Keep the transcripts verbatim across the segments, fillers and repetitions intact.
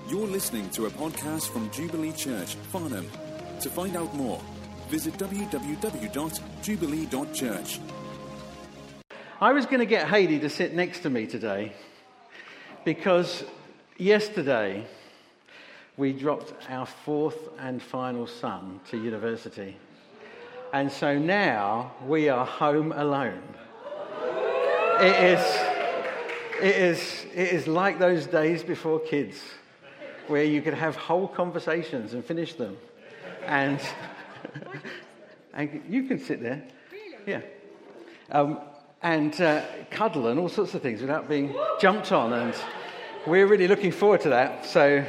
You're listening to a podcast from Jubilee Church, Farnham. To find out more, visit w w w dot jubilee dot church. I was going to get Hayley to sit next to me today because yesterday we dropped our fourth and final son to university. And so now we are home alone. It is, it is, it is like those days before kids, where you could have whole conversations and finish them. And, and you can sit there. Really? Yeah. Um, and uh, cuddle and all sorts of things without being jumped on. And we're really looking forward to that. So,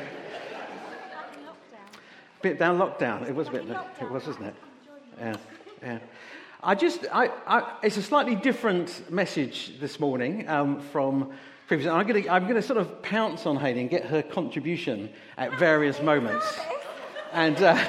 bit down lockdown. It was a bit, it was, wasn't it? Yeah, yeah. I just, I, I, it's a slightly different message this morning um, from previous. I'm going to, I'm going to sort of pounce on Hayley and get her contribution at various moments, and uh,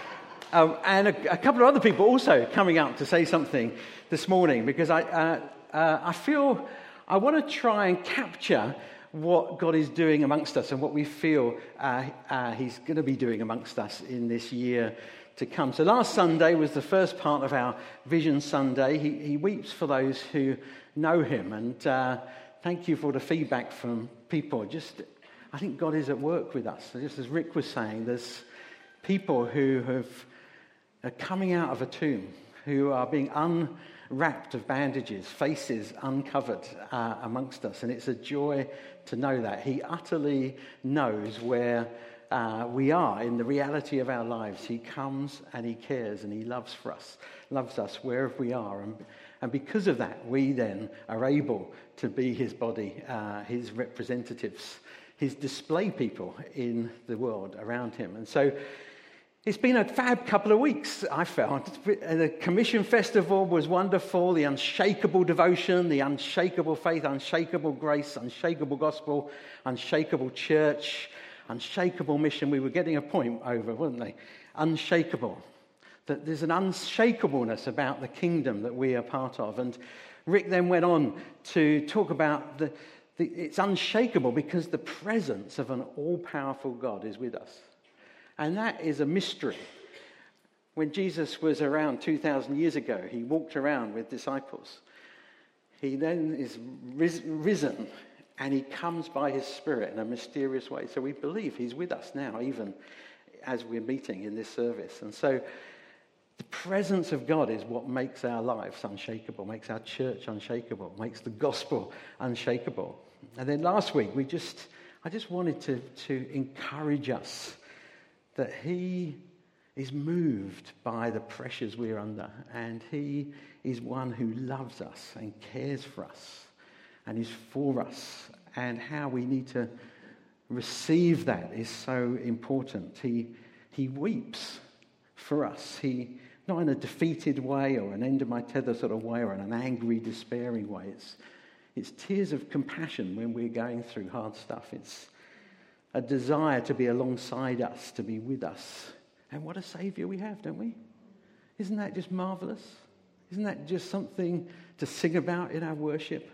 um, and a, a couple of other people also coming up to say something this morning because I, uh, uh, I feel I want to try and capture what God is doing amongst us and what we feel uh, uh, He's going to be doing amongst us in this year to come. So last Sunday was the first part of our Vision Sunday. He, he weeps for those who know Him, and uh, thank you for the feedback from people. Just, I think God is at work with us. So just as Rick was saying, there's people who have are coming out of a tomb, who are being unwrapped of bandages, faces uncovered uh, amongst us, and it's a joy to know that. He utterly knows where Uh, we are in the reality of our lives. He comes and He cares and He loves for us, loves us wherever we are. And, and because of that, we then are able to be His body, uh, His representatives, His display people in the world around Him. And so it's been a fab couple of weeks, I felt. The Commission Festival was wonderful. The unshakable devotion, the unshakable faith, unshakable grace, unshakable gospel, unshakable church, unshakable mission. We were getting a point over, weren't they? Unshakable. That there's an unshakableness about the kingdom that we are part of. And Rick then went on to talk about the, the it's unshakable because the presence of an all-powerful God is with us. And that is a mystery. When Jesus was around two thousand years ago, He walked around with disciples. He then is ris- risen. And He comes by His Spirit in a mysterious way. So we believe He's with us now, even as we're meeting in this service. And so the presence of God is what makes our lives unshakable, makes our church unshakable, makes the gospel unshakable. And then last week, we just, I just wanted to, to encourage us that He is moved by the pressures we're under. And He is one who loves us and cares for us and is for us, and how we need to receive that is so important. He he weeps for us. He, not in a defeated way or an end of my tether sort of way or in an angry, despairing way. It's, it's tears of compassion when we're going through hard stuff. It's a desire to be alongside us, to be with us. And what a Saviour we have, don't we? Isn't that just marvellous? Isn't that just something to sing about in our worship?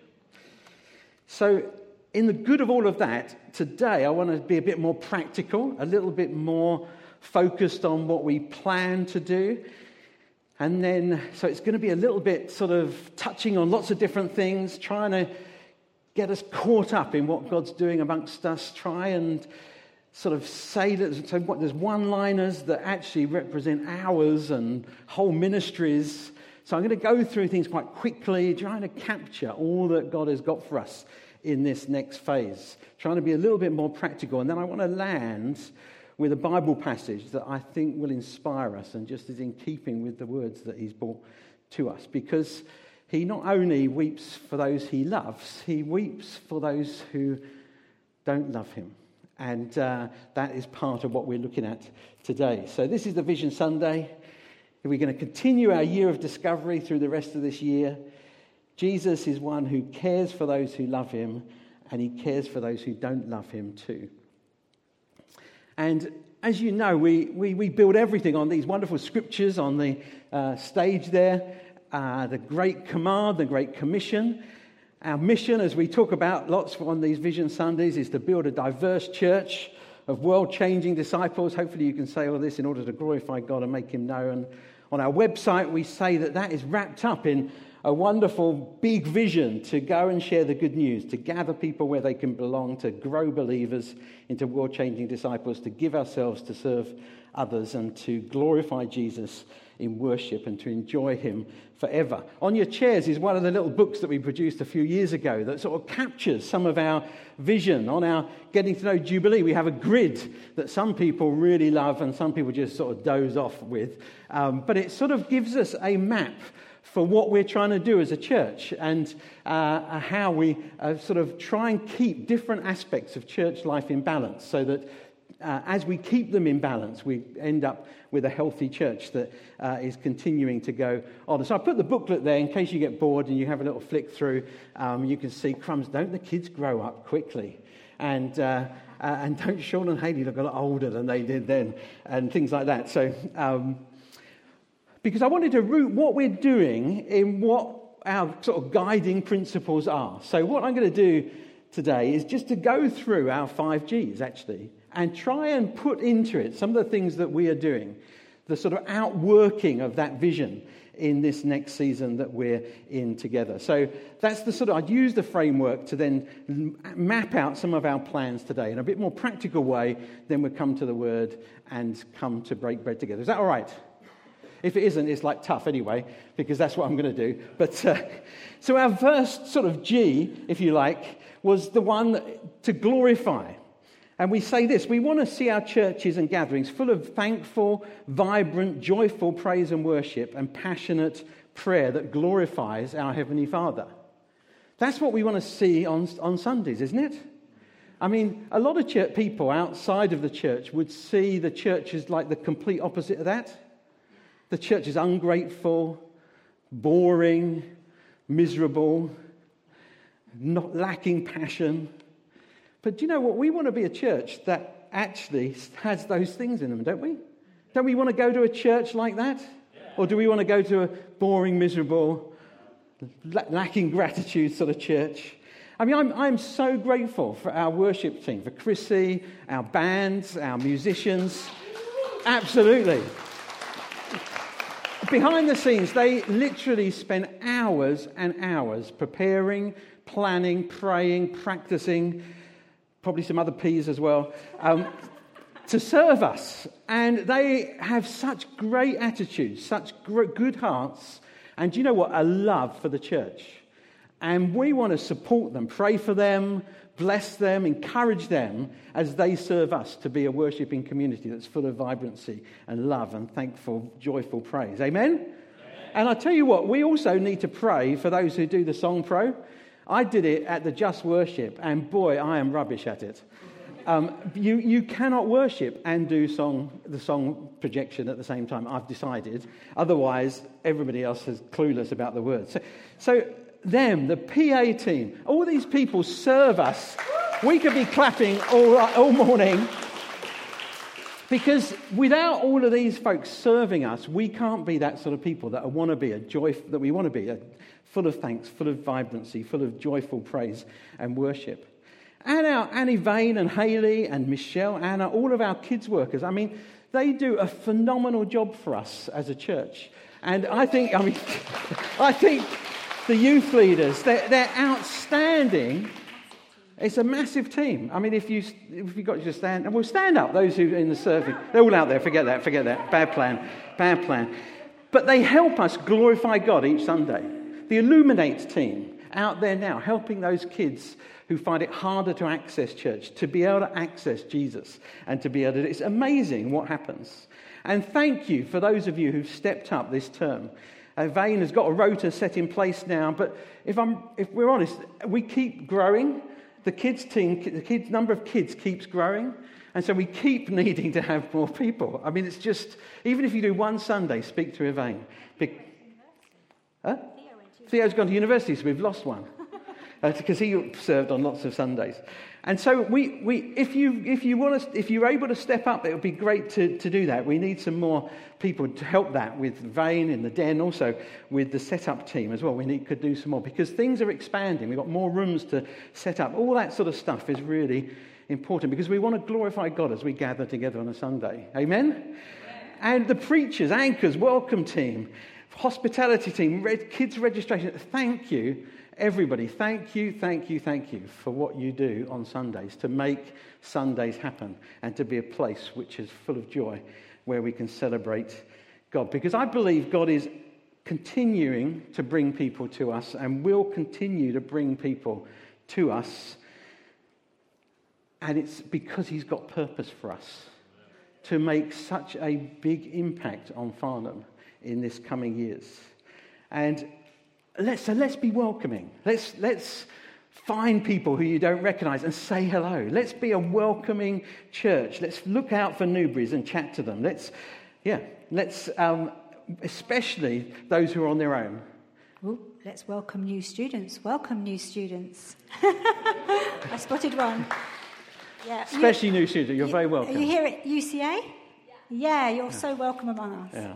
So, in the good of all of that, today I want to be a bit more practical, a little bit more focused on what we plan to do. And then, so it's going to be a little bit sort of touching on lots of different things, trying to get us caught up in what God's doing amongst us, try and sort of say that so what, there's one-liners that actually represent hours and whole ministries. So I'm going to go through things quite quickly, trying to capture all that God has got for us in this next phase, trying to be a little bit more practical. And then I want to land with a Bible passage that I think will inspire us and just is in keeping with the words that He's brought to us. Because He not only weeps for those He loves, He weeps for those who don't love Him. And uh, that is part of what we're looking at today. So this is the Vision Sunday. We're going to continue our year of discovery through the rest of this year. Jesus is one who cares for those who love Him, and He cares for those who don't love Him too. And as you know, we, we, we build everything on these wonderful scriptures on the uh, stage there. Uh, the Great Command, the Great Commission. Our mission, as we talk about lots on these Vision Sundays, is to build a diverse church of world-changing disciples. Hopefully you can say all this in order to glorify God and make him known. On our website, we say that that is wrapped up in a wonderful big vision to go and share the good news, to gather people where they can belong, to grow believers into world-changing disciples, to give ourselves to serve others and to glorify Jesus in worship and to enjoy him forever. On your chairs is one of the little books that we produced a few years ago that sort of captures some of our vision. On our Getting to Know Jubilee, we have a grid that some people really love and some people just sort of doze off with. Um, but it sort of gives us a map for what we're trying to do as a church and uh, how we uh, sort of try and keep different aspects of church life in balance so that uh, as we keep them in balance, we end up with a healthy church that uh, is continuing to go on. So I put the booklet there in case you get bored and you have a little flick through. Um, you can see, crumbs, don't the kids grow up quickly? And uh, uh, and don't Sean and Hayley look a lot older than they did then? And things like that. So... Um, Because I wanted to root what we're doing in what our sort of guiding principles are. So what I'm going to do today is just to go through our five G's, actually, and try and put into it some of the things that we are doing, the sort of outworking of that vision in this next season that we're in together. So that's the sort of, I'd use the framework to then map out some of our plans today in a bit more practical way. Then we'll come to the Word and come to break bread together. Is that all right? If it isn't, it's like tough anyway, because that's what I'm going to do. But uh, so our first sort of G, if you like, was the one to glorify. And we say this: we want to see our churches and gatherings full of thankful, vibrant, joyful praise and worship and passionate prayer that glorifies our Heavenly Father. That's what we want to see on, on Sundays, isn't it? I mean, a lot of church people outside of the church would see the church as like the complete opposite of that. The church is ungrateful, boring, miserable, not lacking passion. But do you know what? We want to be a church that actually has those things in them, don't we? Don't we want to go to a church like that? Or do we want to go to a boring, miserable, lacking gratitude sort of church? I mean, I'm, I'm so grateful for our worship team, for Chrissy, our bands, our musicians. Absolutely. Behind the scenes, they literally spend hours and hours preparing, planning, praying, practicing, probably some other P's as well, um, to serve us. And they have such great attitudes, such gr- good hearts, and do you know what? A love for the church. And we want to support them, pray for them, bless them, encourage them as they serve us to be a worshipping community that's full of vibrancy and love and thankful, joyful praise. Amen? Amen. And I tell you what, we also need to pray for those who do the Song Pro. I did it at the Just Worship, and boy, I am rubbish at it. Um, you, you cannot worship and do song the song projection at the same time, I've decided. Otherwise, everybody else is clueless about the words. So, so them, the P A team, all these people serve us. We could be clapping all, all morning, because without all of these folks serving us, we can't be that sort of people that want to be a joy, that we want to be a, full of thanks, full of vibrancy, full of joyful praise and worship. And our Annie Vane and Hayley and Michelle, Anna, all of our kids workers. I mean, they do a phenomenal job for us as a church. And I think, I mean, I think. The youth leaders, they're, they're outstanding. It's a massive team. I mean, if you if you got to stand, well, stand up. Those who are in the serving, they're all out there. Forget that. Forget that. Bad plan. Bad plan. But they help us glorify God each Sunday. The Illuminate team out there now, helping those kids who find it harder to access church to be able to access Jesus and to be able to. It's amazing what happens. And thank you for those of you who've stepped up this term. Uh, Vane has got a rota set in place now, but if I'm, if we're honest, we keep growing. The kids team, the kids number of kids keeps growing, and so we keep needing to have more people. I mean, it's just, even if you do one Sunday, speak to Vane. Be- huh? Theo's gone to university, so we've lost one because uh, he served on lots of Sundays. And so we, we, if you, if you want to, if you're able to step up, it would be great to, to do that. We need some more people to help that with Vane in the den, also with the setup team as well. We need, could do some more because things are expanding. We've got more rooms to set up. All that sort of stuff is really important because we want to glorify God as we gather together on a Sunday. Amen? And the preachers, anchors, welcome team, hospitality team, red, kids registration, thank you, everybody. Thank you, thank you, thank you for what you do on Sundays to make Sundays happen and to be a place which is full of joy where we can celebrate God. Because I believe God is continuing to bring people to us and will continue to bring people to us. And it's because he's got purpose for us to make such a big impact on Farnham in this coming years. And let's, so let's be welcoming. Let's, let's find people who you don't recognise and say hello. Let's be a welcoming church. Let's look out for newbies and chat to them. Let's, yeah, let's... Um, especially those who are on their own. Ooh, let's welcome new students. Welcome new students. I spotted one. Yeah, especially you, new students. You're you, very welcome. Are you here at U C A? Yeah, yeah you're yeah. so welcome among us. Yeah.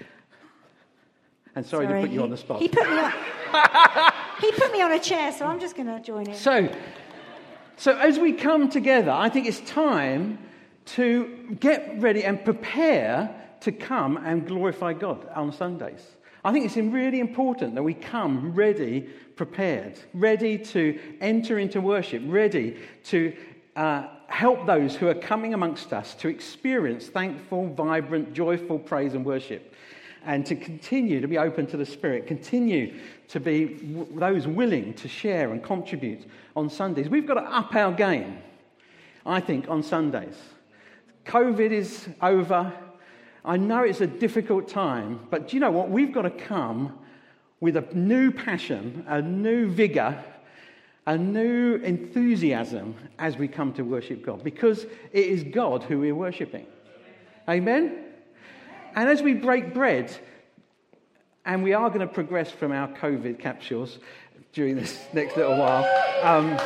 And sorry, sorry to put you he, on the spot. He put me on. He put me on a chair, so I'm just going to join in. So, so as we come together, I think it's time to get ready and prepare to come and glorify God on Sundays. I think it's really important that we come ready, prepared, ready to enter into worship, ready to uh, help those who are coming amongst us to experience thankful, vibrant, joyful praise and worship, and to continue to be open to the Spirit, continue to be w- those willing to share and contribute on Sundays. We've got to up our game, I think, on Sundays. COVID is over. I know it's a difficult time, but do you know what? We've got to come with a new passion, a new vigour, a new enthusiasm as we come to worship God, because it is God who we're worshipping. Amen? And as we break bread, and we are going to progress from our COVID capsules during this next little while, um,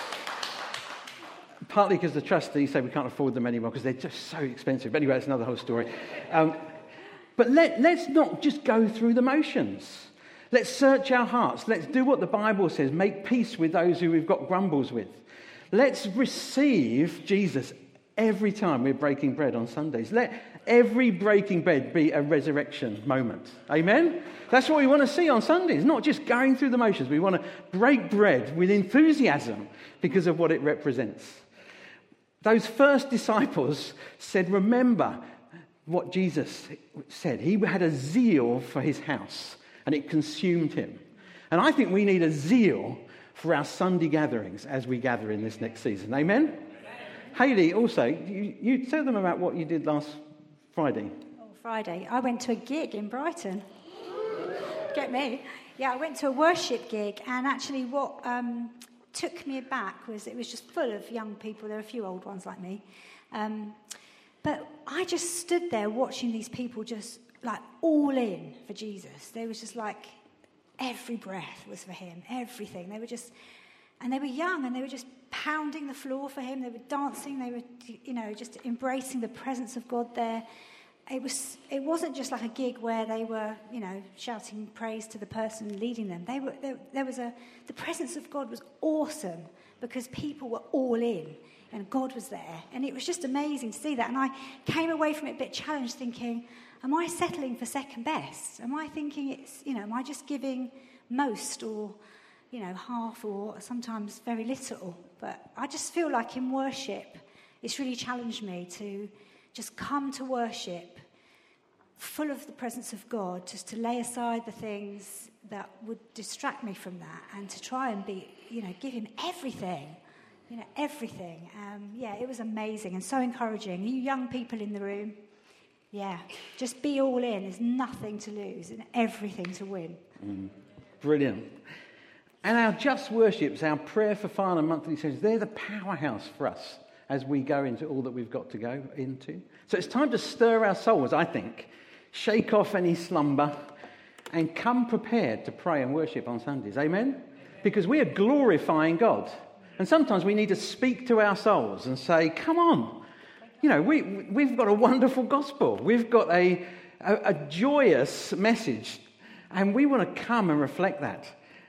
partly because the trustees say we can't afford them anymore because they're just so expensive. But anyway, that's another whole story. Um, but let, let's not just go through the motions. Let's search our hearts. Let's do what the Bible says. Make peace with those who we've got grumbles with. Let's receive Jesus every time we're breaking bread on Sundays. Let every breaking bread be a resurrection moment. Amen? That's what we want to see on Sundays, not just going through the motions. We want to break bread with enthusiasm because of what it represents. Those first disciples said, remember what Jesus said. He had a zeal for his house, and it consumed him. And I think we need a zeal for our Sunday gatherings as we gather in this next season. Amen? Amen. Hayley, also, you, you tell them about what you did last Friday. Oh, Friday. I went to a gig in Brighton. Get me. Yeah, I went to a worship gig, and actually what... Um, took me aback was it was just full of young people. There were a few old ones like me. Um, but I just stood there watching these people just like all in for Jesus. They was just like, every breath was for him, everything. They were just, and they were young and they were just pounding the floor for him. They were dancing. They were, you know, just embracing the presence of God there. It was. It wasn't just like a gig where they were, you know, shouting praise to the person leading them. They were. There, there was a. The presence of God was awesome because people were all in, and God was there, and it was just amazing to see that. And I came away from it a bit challenged, thinking, "Am I settling for second best? Am I thinking it's, you know, am I just giving most, or, you know, half, or sometimes very little?" But I just feel like in worship, it's really challenged me to just come to worship full of the presence of God, just to lay aside the things that would distract me from that and to try and be, you know, give him everything, you know, everything. Um, yeah, it was amazing and so encouraging. You young people in the room, yeah, just be all in. There's nothing to lose and everything to win. Mm, brilliant. And our Just Worships, our Prayer for Farnham monthly sessions, they're the powerhouse for us as we go into all that we've got to go into. So it's time to stir our souls, I think. Shake off any slumber and come prepared to pray and worship on Sundays. Amen? Because we are glorifying God. And sometimes we need to speak to our souls and say, come on. You know, we, we've got a wonderful gospel. We've got a, a, a joyous message. And we want to come and reflect that.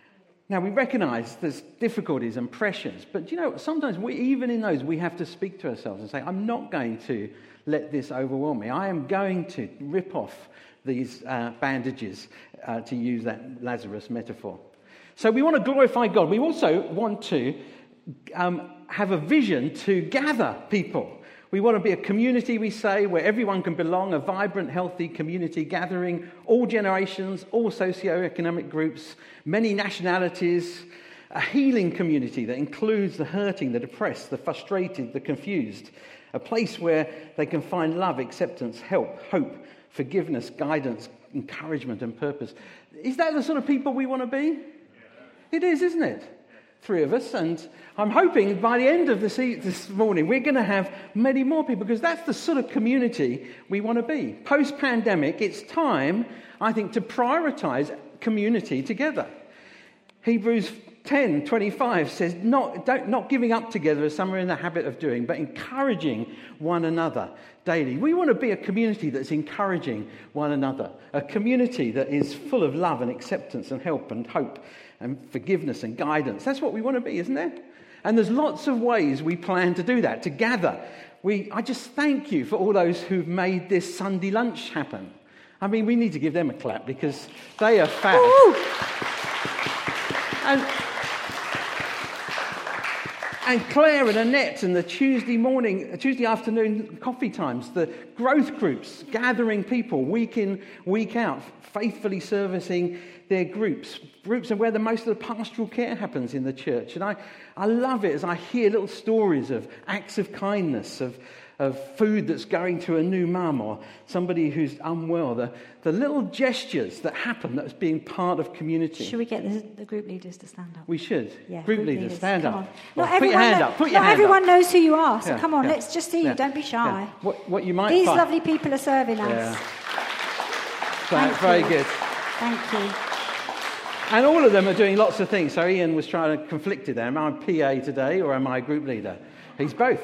Now, we recognise there's difficulties and pressures, but you know, sometimes we, even in those, we have to speak to ourselves and say, I'm not going to let this overwhelm me. I am going to rip off these uh, bandages, uh, to use that Lazarus metaphor. So we want to glorify God. We also want to um, have a vision to gather people. We want to be a community, we say, where everyone can belong, a vibrant, healthy community gathering all generations, all socioeconomic groups, many nationalities, a healing community that includes the hurting, the depressed, the frustrated, the confused, a place where they can find love, acceptance, help, hope, forgiveness, guidance, encouragement and purpose. Is that the sort of people we want to be? It is, isn't it? Three of us, and I'm hoping by the end of this, e- this morning we're going to have many more people, because that's the sort of community we want to be. Post-pandemic, it's time, I think, to prioritise community together. Hebrews ten twenty-five says, not, don't, not giving up together as some are in the habit of doing, but encouraging one another daily. We want to be a community that's encouraging one another, a community that is full of love and acceptance and help and hope and forgiveness and guidance. That's what we want to be, isn't it? And there's lots of ways we plan to do that, to gather. We, I just thank you for all those who've made this Sunday lunch happen. I mean, we need to give them a clap, because they are fab. And, and Claire and Annette and the Tuesday morning, Tuesday afternoon coffee times, the growth groups, gathering people week in, week out, faithfully servicing their groups, groups are where the most of the pastoral care happens in the church. And I, I love it as I hear little stories of acts of kindness, of, of food that's going to a new mum or somebody who's unwell, the, the little gestures that happen that's being part of community. Should we get the, the group leaders to stand up? We should. Yeah, group, group leaders, leaders, stand come up. on. Well, Not put your hand kn- up. Put your not hand everyone up. knows who you are, so Yeah, come on, yeah, let's just see yeah, you. Don't be shy. yeah. What, what you might These find. lovely people are serving us. Yeah. Thank Very you. good. Thank you. And all of them are doing lots of things. So Ian was trying to conflict it there. Am I P A today or am I group leader? He's both.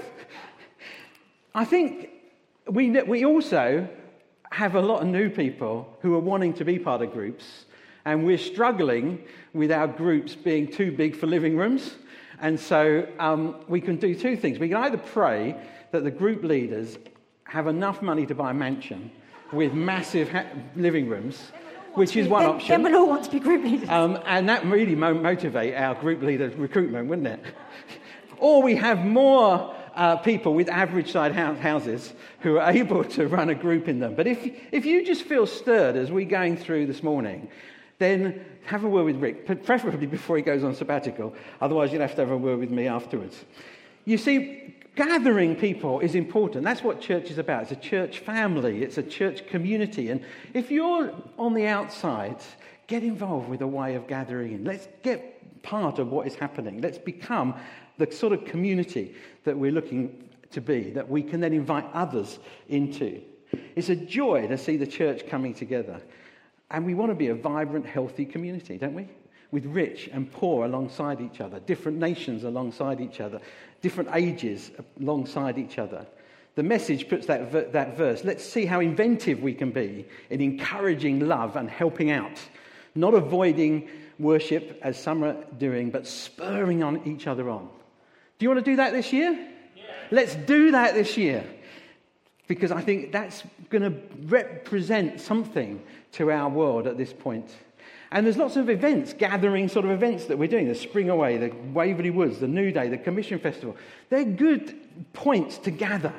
I think we we also have a lot of new people who are wanting to be part of groups, and we're struggling with our groups being too big for living rooms. And so um, we can do two things. We can either pray that the group leaders have enough money to buy a mansion with massive ha- living rooms, which is one then, option. Then we'll all want to be group leaders. Um, and that really mo- motivate our group leader recruitment, wouldn't it? Or we have more uh, people with average-sized houses who are able to run a group in them. But if if you just feel stirred as we're going through this morning, then have a word with Rick, preferably before he goes on sabbatical. Otherwise, you'll have to have a word with me afterwards. You see, gathering people is important. That's what church is about. It's a church family. It's a church community. And if you're on the outside, get involved with a way of gathering in. Let's get part of what is happening. Let's become the sort of community that we're looking to be, that we can then invite others into. It's a joy to see the church coming together. And we want to be a vibrant, healthy community, don't we? With rich and poor alongside each other, different nations alongside each other, different ages alongside each other. The Message puts that, ver- that verse. Let's see how inventive we can be in encouraging love and helping out, not avoiding worship as some are doing, but spurring on each other on. Do you want to do that this year? Yeah. Let's do that this year, because I think that's going to represent something to our world at this point. And there's lots of events, gathering sort of events that we're doing. The Spring Away, the Waverley Woods, the New Day, the Commission Festival. They're good points to gather.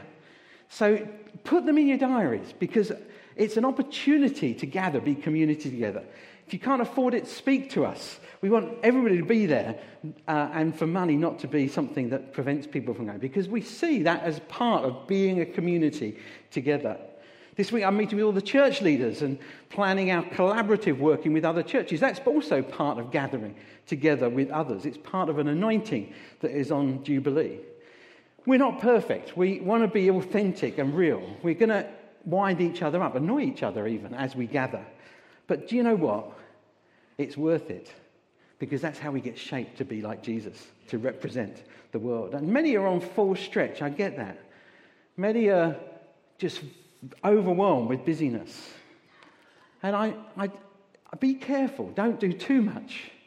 So put them in your diaries, because it's an opportunity to gather, be community together. If you can't afford it, speak to us. We want everybody to be there, uh, and for money not to be something that prevents people from going, because we see that as part of being a community together. This week I'm meeting with all the church leaders and planning our collaborative working with other churches. That's also part of gathering together with others. It's part of an anointing that is on Jubilee. We're not perfect. We want to be authentic and real. We're going to wind each other up, annoy each other even as we gather. But do you know what? It's worth it, because that's how we get shaped to be like Jesus, to represent the world. And many are on full stretch, I get that. Many are just overwhelmed with busyness. And I, I, be careful, don't do too much.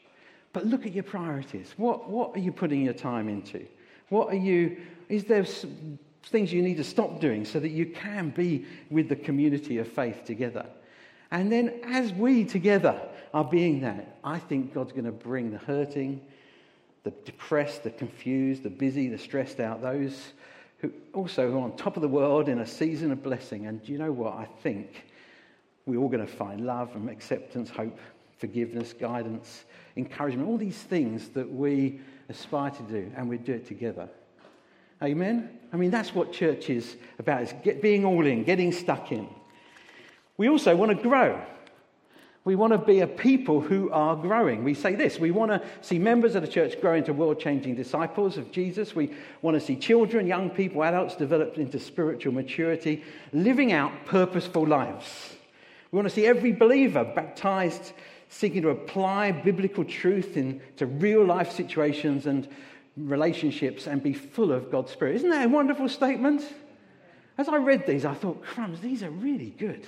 But look at your priorities. What, what are you putting your time into? What are you, is there things you need to stop doing so that you can be with the community of faith together? And then as we together are being that, I think God's going to bring the hurting, the depressed, the confused, the busy, the stressed out, those who also who are on top of the world in a season of blessing. And do you know what? I think we're all going to find love and acceptance, hope, forgiveness, guidance, encouragement, all these things that we aspire to do, and we do it together. Amen? I mean, that's what church is about, is get, being all in, getting stuck in. We also want to grow. We want to be a people who are growing. We say this, we want to see members of the church grow into world-changing disciples of Jesus. We want to see children, young people, adults develop into spiritual maturity, living out purposeful lives. We want to see every believer baptized, seeking to apply biblical truth into real-life situations and relationships and be full of God's Spirit. Isn't that a wonderful statement? As I read these, I thought, crumbs, these are really good.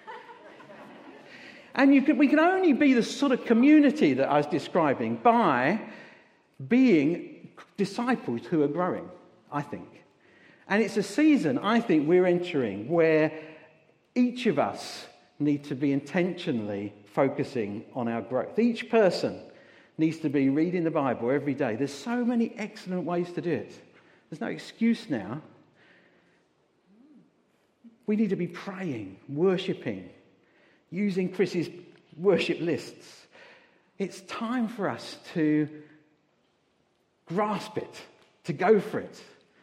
And you can, we can only be the sort of community that I was describing by being disciples who are growing, I think. And it's a season, I think, we're entering where each of us need to be intentionally focusing on our growth. Each person needs to be reading the Bible every day. There's so many excellent ways to do it. There's no excuse now. We need to be praying, worshipping, using Chris's worship lists. It's time for us to grasp it, to go for it.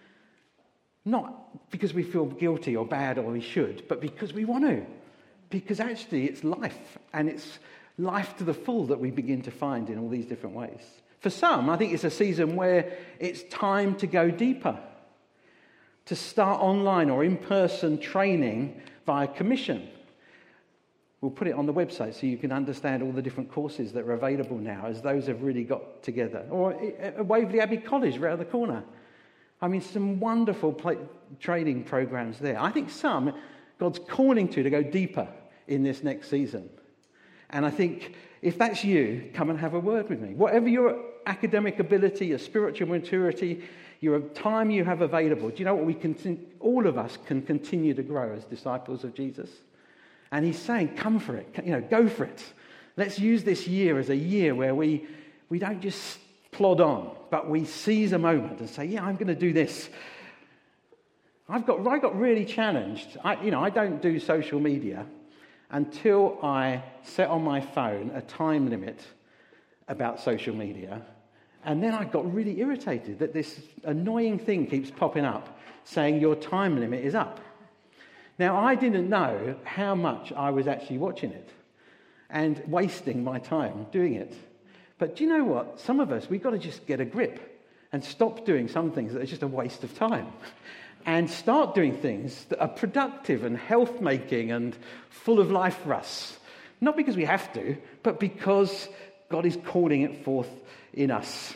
Not because we feel guilty or bad or we should, but because we want to. Because actually it's life, and it's life to the full that we begin to find in all these different ways. For some, I think it's a season where it's time to go deeper, to start online or in-person training via commission. We'll put it on the website so you can understand all the different courses that are available now as those have really got together. Or at Waverley Abbey College, around the corner. I mean, some wonderful play- training programs there. I think some God's calling to to go deeper in this next season. And I think if that's you, come and have a word with me. Whatever your academic ability, your spiritual maturity, your time you have available, do you know what we can? All of us can continue to grow as disciples of Jesus. And he's saying, come for it, you know, go for it. Let's use this year as a year where we, we don't just plod on, but we seize a moment and say, yeah, I'm going to do this. I've got, I got really challenged. I, you know, I don't do social media until I set on my phone a time limit about social media. And then I got really irritated that this annoying thing keeps popping up saying your time limit is up. Now, I didn't know how much I was actually watching it and wasting my time doing it. But do you know what? Some of us, we've got to just get a grip and stop doing some things that are just a waste of time and start doing things that are productive and health-making and full of life for us. Not because we have to, but because God is calling it forth in us.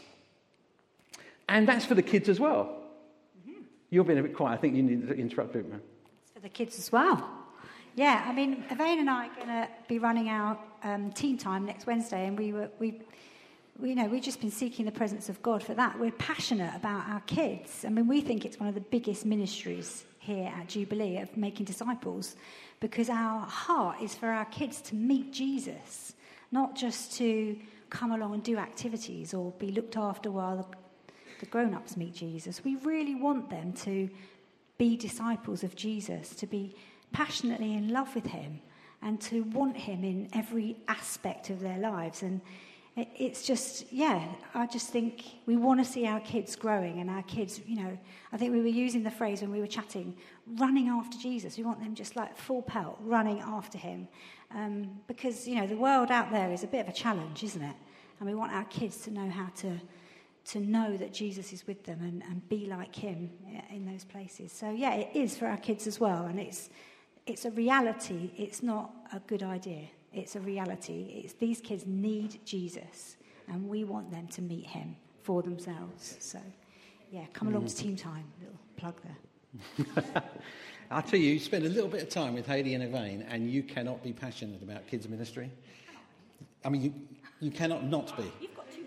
And that's for the kids as well. Mm-hmm. You're being a bit quiet. I think you need to interrupt, Bootman. It's for the kids as well. Yeah, I mean, Elaine and I are going to be running our um, teen time next Wednesday, and we were we, we, you know, we've just been seeking the presence of God for that. We're passionate about our kids. I mean, we think it's one of the biggest ministries here at Jubilee of making disciples, because our heart is for our kids to meet Jesus, not just to come along and do activities or be looked after while the, the grown-ups meet Jesus. We really want them to be disciples of Jesus, to be passionately in love with him and to want him in every aspect of their lives. And it, it's just, yeah, I just think we want to see our kids growing, and our kids, you know, I think we were using the phrase when we were chatting, running after Jesus. We want them just like full pelt, running after him. Um, because, you know, the world out there is a bit of a challenge, isn't it? And we want our kids to know how to to know that Jesus is with them and, and be like him in those places. So, yeah, it is for our kids as well. And it's it's a reality. It's not a good idea. It's a reality. It's these kids need Jesus, and we want them to meet him for themselves. So, yeah, come along mm. to Team Time. Little plug there. I'll tell you, you spend a little bit of time with Hayley and Elaine, and you cannot be passionate about kids ministry. I mean, you, you cannot not be. You've got two mics.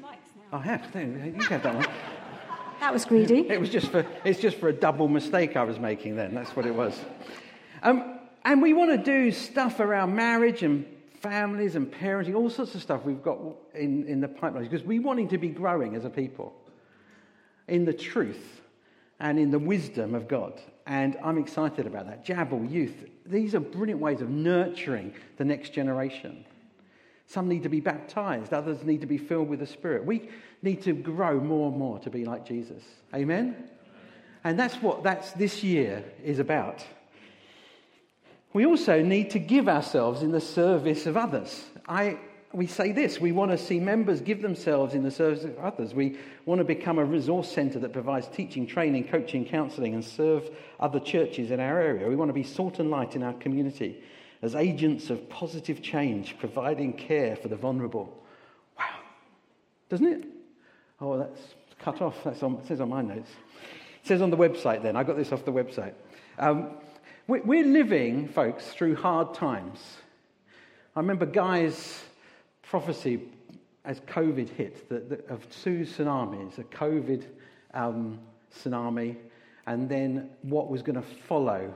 I have. You can have that one. That was greedy. It was just for, it's just for a double mistake I was making then. That's what it was. Um, and we want to do stuff around marriage and families and parenting, all sorts of stuff we've got in, in the pipeline, because we wanting to be growing as a people in the truth and in the wisdom of God. And I'm excited about that. Jabal, youth, these are brilliant ways of nurturing the next generation. Some need to be baptized, others need to be filled with the Spirit. We need to grow more and more to be like Jesus. Amen? And that's what that's this year is about. We also need to give ourselves in the service of others. I we say this, we want to see members give themselves in the service of others. We want to become a resource centre that provides teaching, training, coaching, counselling and serve other churches in our area. We want to be salt and light in our community as agents of positive change, providing care for the vulnerable. Wow. Doesn't it? Oh, that's cut off. That's on, it says on my notes. It says on the website then. I got this off the website. Um, we, we're living, folks, through hard times. I remember Guy's prophecy as COVID hit, the, the, of two tsunamis, a COVID um, tsunami, and then what was going to follow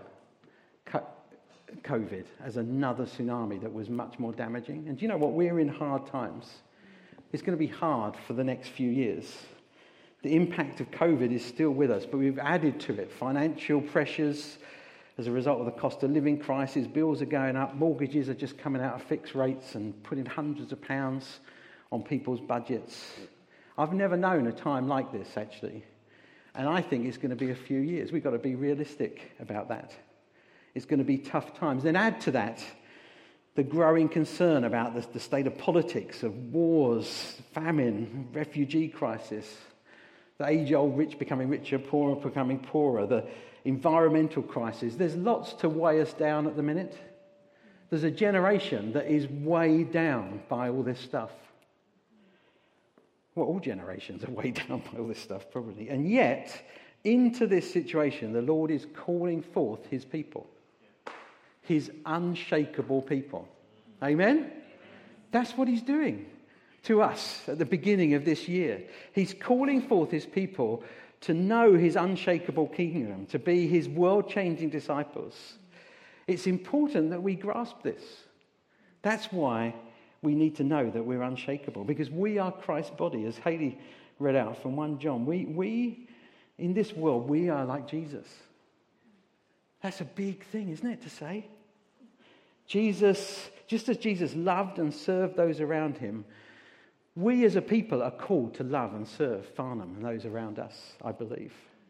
COVID as another tsunami that was much more damaging. And do you know what? We're in hard times. It's going to be hard for the next few years. The impact of COVID is still with us, but we've added to it financial pressures as a result of the cost of living crisis. Bills are going up, mortgages are just coming out of fixed rates and putting hundreds of pounds on people's budgets. I've never known a time like this, actually. And I think it's going to be a few years. We've got to be realistic about that. It's going to be tough times. Then add to that the growing concern about the, the state of politics, of wars, famine, refugee crisis, the age-old rich becoming richer, poorer becoming poorer, the environmental crisis. There's lots to weigh us down at the minute. There's a generation that is weighed down by all this stuff. Well, all generations are weighed down by all this stuff, probably. And yet, into this situation, the Lord is calling forth his people. His unshakable people. Amen? That's what he's doing to us at the beginning of this year. He's calling forth his people to know his unshakable kingdom, to be his world-changing disciples. It's important that we grasp this. That's why we need to know that we're unshakable, because we are Christ's body, as Hayley read out from First John. We, we, in this world, we are like Jesus. That's a big thing, isn't it, to say? Jesus, just as Jesus loved and served those around him, we as a people are called to love and serve Farnham and those around us, I believe.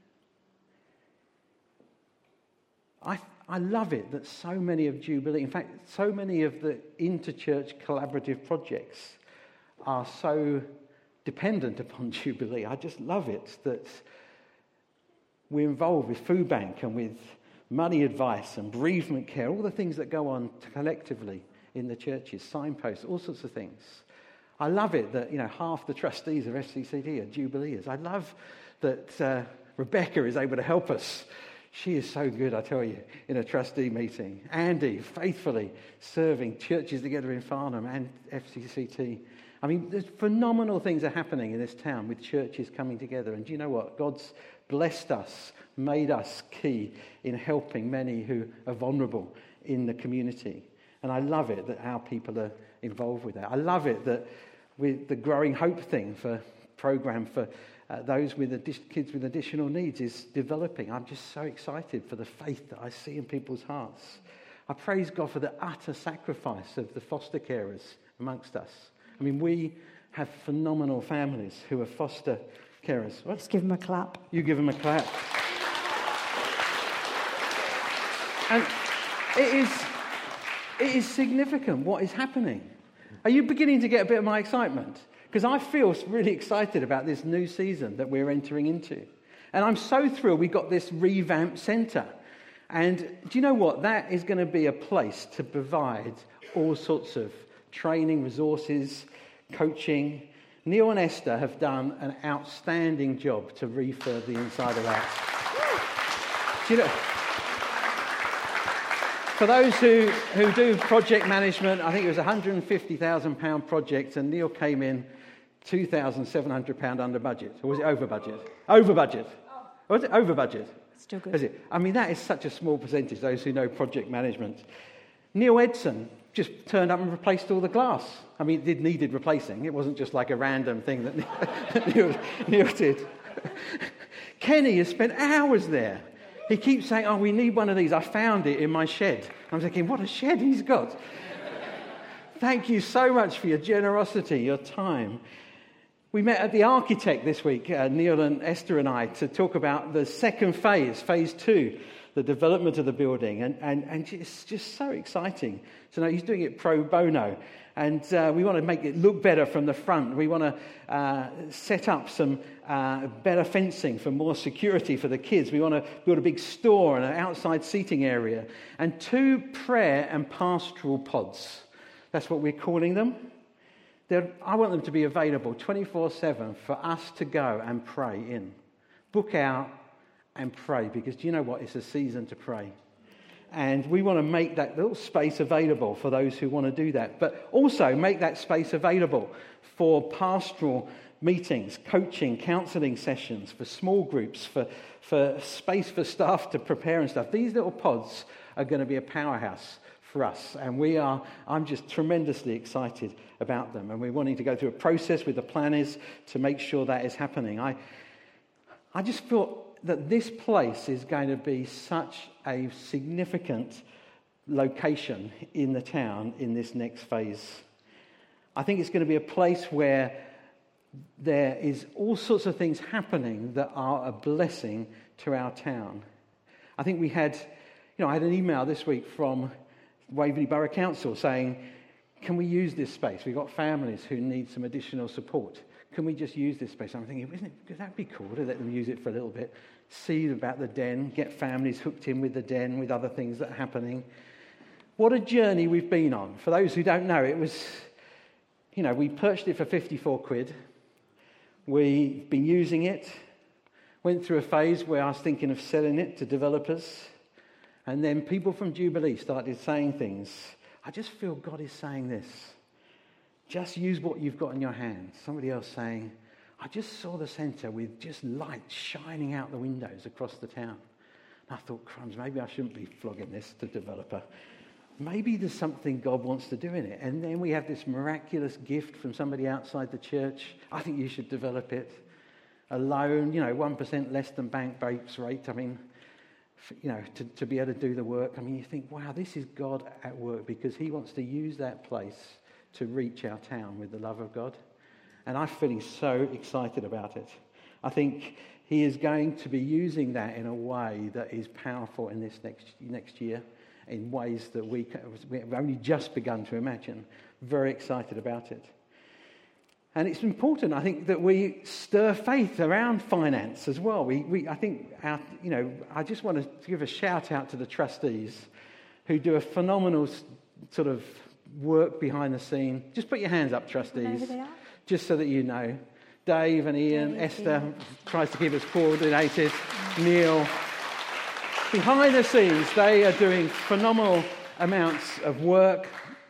I, I love it that so many of Jubilee, in fact, so many of the interchurch collaborative projects are so dependent upon Jubilee. I just love it that we're involved with Food Bank and with money advice and bereavement care, all the things that go on collectively in the churches, signposts, all sorts of things. I love it that, you know, half the trustees of F C C T are Jubileers. I love that uh, Rebecca is able to help us. She is so good, I tell you, in a trustee meeting. Andy, faithfully serving churches together in Farnham and F C C T. I mean, there's phenomenal things are happening in this town with churches coming together. And do you know what? God's blessed us, made us key in helping many who are vulnerable in the community. And I love it that our people are involved with that. I love it that with the Growing Hope thing for program for uh, those with addi- kids with additional needs is developing. I'm just so excited for the faith that I see in people's hearts. I praise God for the utter sacrifice of the foster carers amongst us. I mean, we have phenomenal families who are foster carers. What? Let's give them a clap. You give them a clap. And it is, it is significant what is happening. Are you beginning to get a bit of my excitement? Because I feel really excited about this new season that we're entering into. And I'm so thrilled we got this revamped centre. And do you know what? That is going to be a place to provide all sorts of training, resources, coaching. Neil and Esther have done an outstanding job to refurb the inside of that. Do you know, for those who, who do project management, I think it was a one hundred fifty thousand pounds project, and Neil came in, two thousand seven hundred pounds under budget. Or was it over budget? Over budget. Or was it over budget? Still good. Is it? I mean, that is such a small percentage, those who know project management. Neil Edson just turned up and replaced all the glass. I mean, it did needed replacing. It wasn't just like a random thing that Neil, Neil did. Kenny has spent hours there. He keeps saying, oh, we need one of these. I found it in my shed. I'm thinking, what a shed he's got. Thank you so much for your generosity, your time. We met at the architect this week, uh, Neil and Esther and I, to talk about the second phase, phase two, the development of the building. And, and, and it's just so exciting to know he's doing it pro bono. And uh, we want to make it look better from the front. We want to uh, set up some uh, better fencing for more security for the kids. We want to build a big store and an outside seating area. And two prayer and pastoral pods. That's what we're calling them. They're, I want them to be available twenty-four seven for us to go and pray in. Book out and pray, because do you know what? It's a season to pray. And we want to make that little space available for those who want to do that. But also make that space available for pastoral meetings, coaching, counselling sessions, for small groups, for, for space for staff to prepare and stuff. These little pods are going to be a powerhouse for us. And we are, I'm just tremendously excited about them. And we're wanting to go through a process with the planners to make sure that is happening. I, I just thought that this place is going to be such a significant location in the town in this next phase. I think it's going to be a place where there is all sorts of things happening that are a blessing to our town. I think we had, you know, I had an email this week from Waverley Borough Council saying, can we use this space? We've got families who need some additional support. Can we just use this space? I'm thinking, isn't it, could that be cool to let them use it for a little bit? See about the den, get families hooked in with the den, with other things that are happening. What a journey we've been on. For those who don't know, it was, you know, we purchased it for fifty-four quid. We've been using it. Went through a phase where I was thinking of selling it to developers. And then people from Jubilee started saying things. I just feel God is saying this. Just use what you've got in your hands. Somebody else saying, I just saw the centre with just light shining out the windows across the town. And I thought, crumbs, maybe I shouldn't be flogging this to developer. Maybe there's something God wants to do in it. And then we have this miraculous gift from somebody outside the church. I think you should develop it. A loan, you know, one percent less than bank base rate. I mean, you know, to, to be able to do the work. I mean, you think, wow, this is God at work, because he wants to use that place to reach our town with the love of God. And I'm feeling so excited about it. I think he is going to be using that in a way that is powerful in this next next year, in ways that we, we've only just begun to imagine. Very excited about it. And it's important, I think, that we stir faith around finance as well. We, we, I think, our, you know, I just want to give a shout out to the trustees who do a phenomenal sort of work behind the scene. Just put your hands up, trustees, just so that you know. Dave and Ian, Dave, Esther Ian. Tries to keep us coordinated. Neil. Behind the scenes, they are doing phenomenal amounts of work.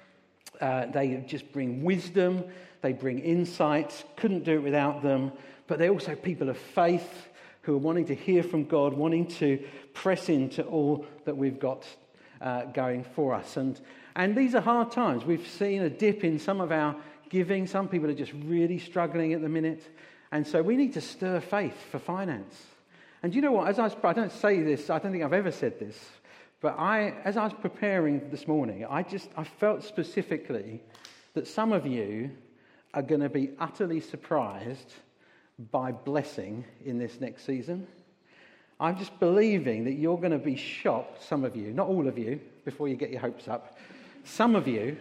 Uh, they just bring wisdom. They bring insights. Couldn't do it without them. But they're also people of faith who are wanting to hear from God, wanting to press into all that we've got uh, going for us. And and these are hard times. We've seen a dip in some of our giving. Some people are just really struggling at the minute. And so we need to stir faith for finance. And you know what? As I was, I don't say this, I don't think I've ever said this, but I, as I was preparing this morning, I just, I felt specifically that some of you are going to be utterly surprised by blessing in this next season. I'm just believing that you're going to be shocked, some of you, not all of you, before you get your hopes up. Some of you,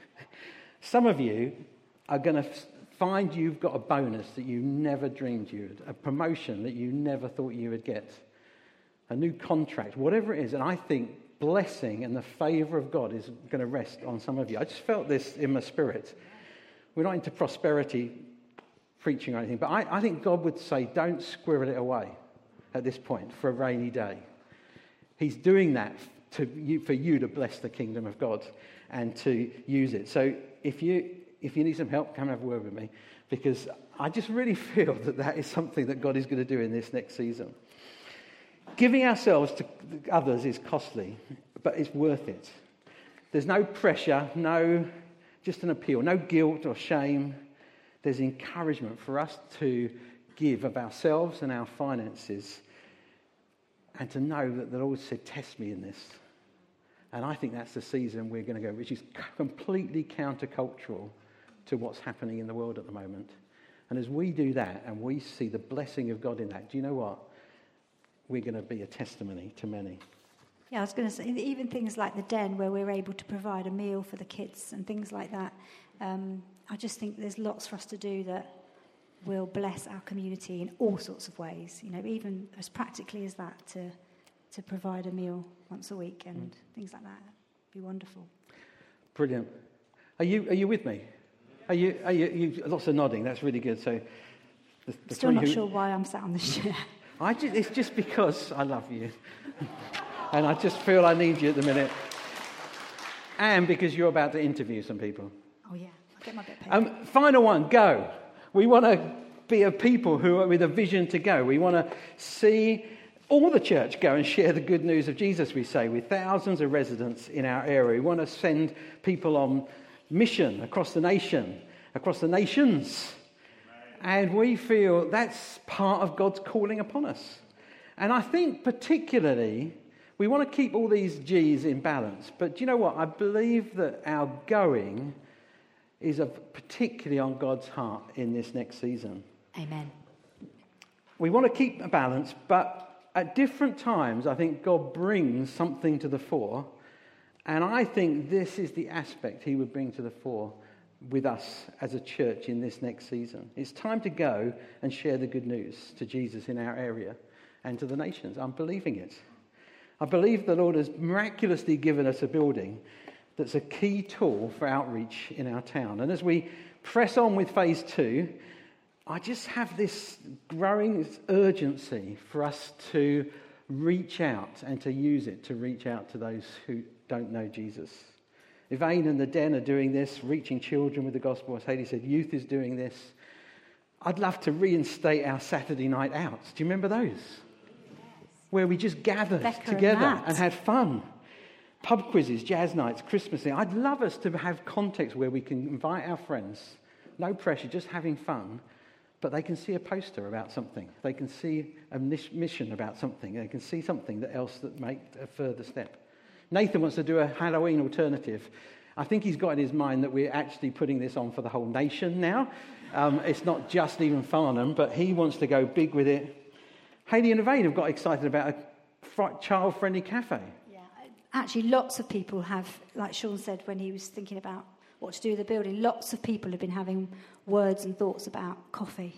some of you are going to find you've got a bonus that you never dreamed you would, a promotion that you never thought you would get, a new contract, whatever it is. And I think blessing and the favour of God is going to rest on some of you. I just felt this in my spirit. We're not into prosperity preaching or anything, but I, I think God would say, don't squirrel it away at this point for a rainy day. He's doing that to you, for you to bless the kingdom of God and to use it. So if you if you need some help, come and have a word with me, because I just really feel that that is something that God is going to do in this next season. Giving ourselves to others is costly, but it's worth it. There's no pressure, no, just an appeal, no guilt or shame. There's encouragement for us to give of ourselves and our finances, and to know that the Lord said, test me in this. And I think that's the season we're going to go, which is completely countercultural to what's happening in the world at the moment. And as we do that and we see the blessing of God in that, do you know what? We're going to be a testimony to many. Yeah, I was going to say, even things like the den where we're able to provide a meal for the kids and things like that. Um, I just think there's lots for us to do that will bless our community in all sorts of ways. You know, even as practically as that, to to provide a meal once a week and mm. things like that. It'd be wonderful. Brilliant. Are you are you with me? Are you are you, you lots of nodding? That's really good. So, the, the still not who, sure why I'm sat on this chair. I just, it's just because I love you, and I just feel I need you at the minute, and because you're about to interview some people. Oh yeah, I'll get my bit of paper. Um, final one, go. We want to be a people who are with a vision to go. We want to see all the church go and share the good news of Jesus, we say, with thousands of residents in our area. We want to send people on mission across the nation, across the nations. And we feel that's part of God's calling upon us. And I think particularly, we want to keep all these G's in balance. But do you know what? I believe that our going is a, particularly on God's heart in this next season. Amen. We want to keep a balance, but at different times, I think God brings something to the fore. And I think this is the aspect he would bring to the fore with us as a church in this next season. It's time to go and share the good news to Jesus in our area and to the nations. I'm believing it. I believe the Lord has miraculously given us a building that's a key tool for outreach in our town. And as we press on with phase two, I just have this growing urgency for us to reach out and to use it to reach out to those who don't know Jesus. Yvain and the Den are doing this, reaching children with the gospel. As Hayley said, youth is doing this. I'd love to reinstate our Saturday night outs. Do you remember those? Yes. Where we just gathered Becca together and, and had fun. Pub quizzes, jazz nights, Christmas. I'd love us to have context where we can invite our friends, no pressure, just having fun, but they can see a poster about something. They can see a mission about something. They can see something else that makes a further step. Nathan wants to do a Halloween alternative. I think he's got in his mind that we're actually putting this on for the whole nation now. Um, it's not just even Farnham, but he wants to go big with it. Hayley and Yvain have got excited about a child-friendly cafe. Actually, lots of people have, like Sean said when he was thinking about what to do with the building, lots of people have been having words and thoughts about coffee,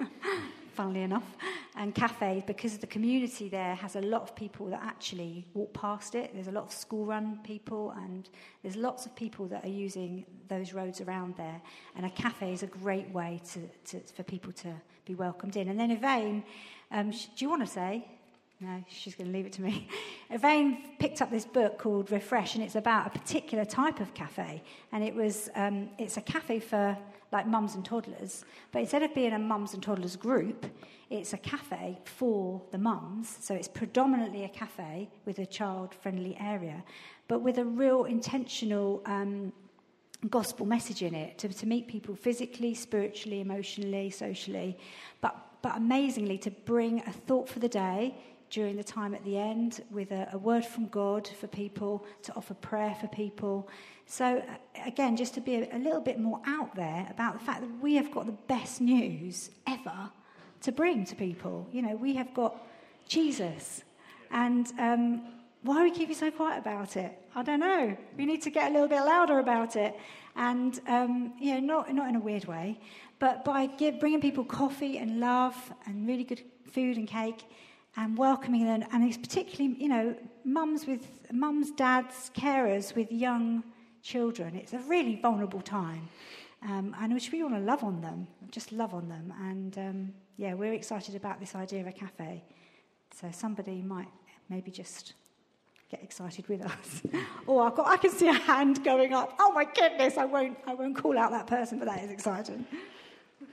funnily enough, and cafes, because the community there has a lot of people that actually walk past it. There's a lot of school-run people, and there's lots of people that are using those roads around there. And a cafe is a great way to, to for people to be welcomed in. And then Yvain, um, do you want to say? No, she's going to leave it to me. Yvain picked up this book called Refresh, and it's about a particular type of cafe. And it was, um, it's a cafe for like mums and toddlers, but instead of being a mums and toddlers group, it's a cafe for the mums. So it's predominantly a cafe with a child-friendly area, but with a real intentional um, gospel message in it to, to meet people physically, spiritually, emotionally, socially, but but amazingly to bring a thought for the day during the time at the end with a, a word from God for people, to offer prayer for people. So, again, just to be a, a little bit more out there about the fact that we have got the best news ever to bring to people. You know, we have got Jesus. And um, why are we keeping so quiet about it? I don't know. We need to get a little bit louder about it. And, um, you know, not, not in a weird way, but by give, bringing people coffee and love and really good food and cake, and welcoming them, and it's particularly, you know, mums with mums, dads, carers with young children. It's a really vulnerable time, um, and we really want to love on them, just love on them. And um, yeah, we're excited about this idea of a cafe. So somebody might maybe just get excited with us. Or I've got, I can see a hand going up. Oh my goodness! I won't, I won't call out that person, but that is exciting.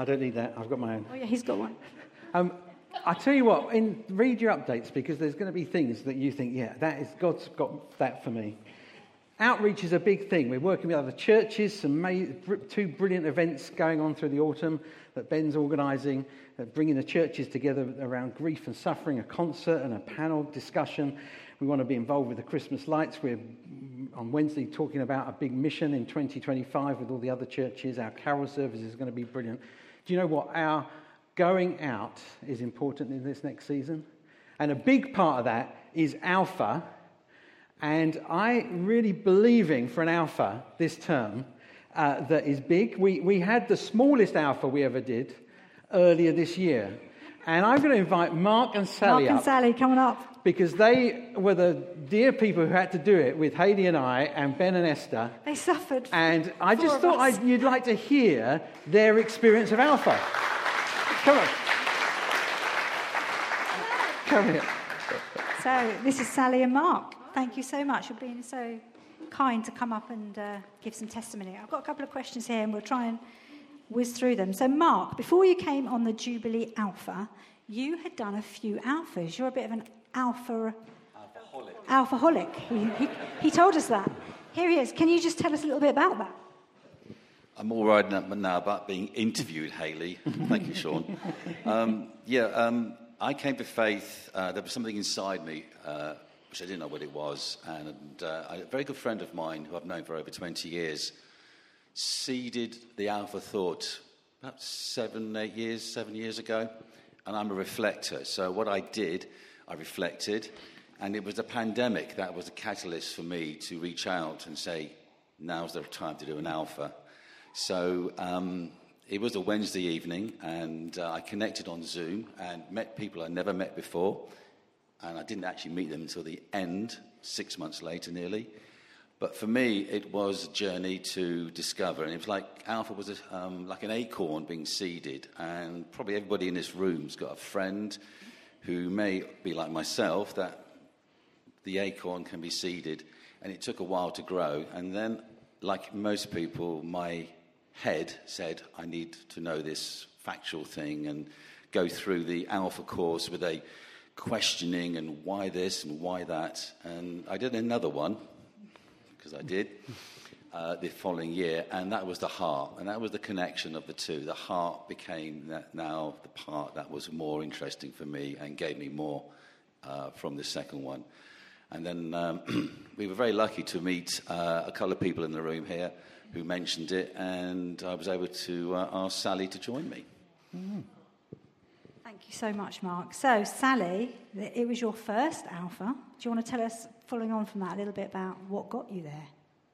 I don't need that. I've got my own. Oh, yeah, he's got one. Um, I tell you what, in, read your updates, because there's going to be things that you think, yeah, that is God's got that for me. Outreach is a big thing. We're working with other churches, some ma- two brilliant events going on through the autumn that Ben's organising, uh, bringing the churches together around grief and suffering, a concert and a panel discussion. We want to be involved with the Christmas lights. We're on Wednesday talking about a big mission in twenty twenty-five with all the other churches. Our carol service is going to be brilliant. Do you know what? Our going out is important in this next season. And a big part of that is Alpha. And I really believing for an Alpha this term uh, that is big. We, we had the smallest Alpha we ever did earlier this year. And I'm going to invite Mark and Sally Mark and up, Sally coming up. because they were the dear people who had to do it with Hayley and I and Ben and Esther. They suffered. And I Four just of thought us. I'd, you'd like to hear their experience of Alpha. Come on. Come here. So this is Sally and Mark. Thank you so much for being so kind to come up and uh, give some testimony. I've got a couple of questions here and we'll try and whiz through them. So Mark, before you came on the Jubilee Alpha, you had done a few Alphas. You're a bit of an Alpha... Alphaholic. Alphaholic. He, he, he told us that. Here he is. Can you just tell us a little bit about that? I'm all right now about being interviewed, Hayley. Thank you, Sean. Um, yeah, um, I came to faith. Uh, there was something inside me, uh, which I didn't know what it was. And uh, a very good friend of mine, who I've known for over twenty years, seeded the Alpha thought about seven, eight years, seven years ago. And I'm a reflector. So what I did, I reflected. And it was the pandemic that was the catalyst for me to reach out and say, now's the time to do an Alpha. So um, it was a Wednesday evening, and uh, I connected on Zoom and met people I never met before. And I didn't actually meet them until the end, six months later nearly. But for me, it was a journey to discover. And it was like Alpha was a, um, like an acorn being seeded. And probably everybody in this room's got a friend who may be like myself, that the acorn can be seeded. And it took a while to grow. And then, like most people, my head said, I need to know this factual thing and go through the Alpha course with a questioning and why this and why that. And I did another one, because I did, uh, the following year, and that was the heart. And that was the connection of the two. The heart became that now the part that was more interesting for me and gave me more uh, from the second one. And then um, we were very lucky to meet uh, a couple of people in the room here who mentioned it, and I was able to uh, ask Sally to join me. Mm. Thank you so much, Mark. So, Sally, it was your first Alpha. Do you want to tell us, following on from that, a little bit about what got you there?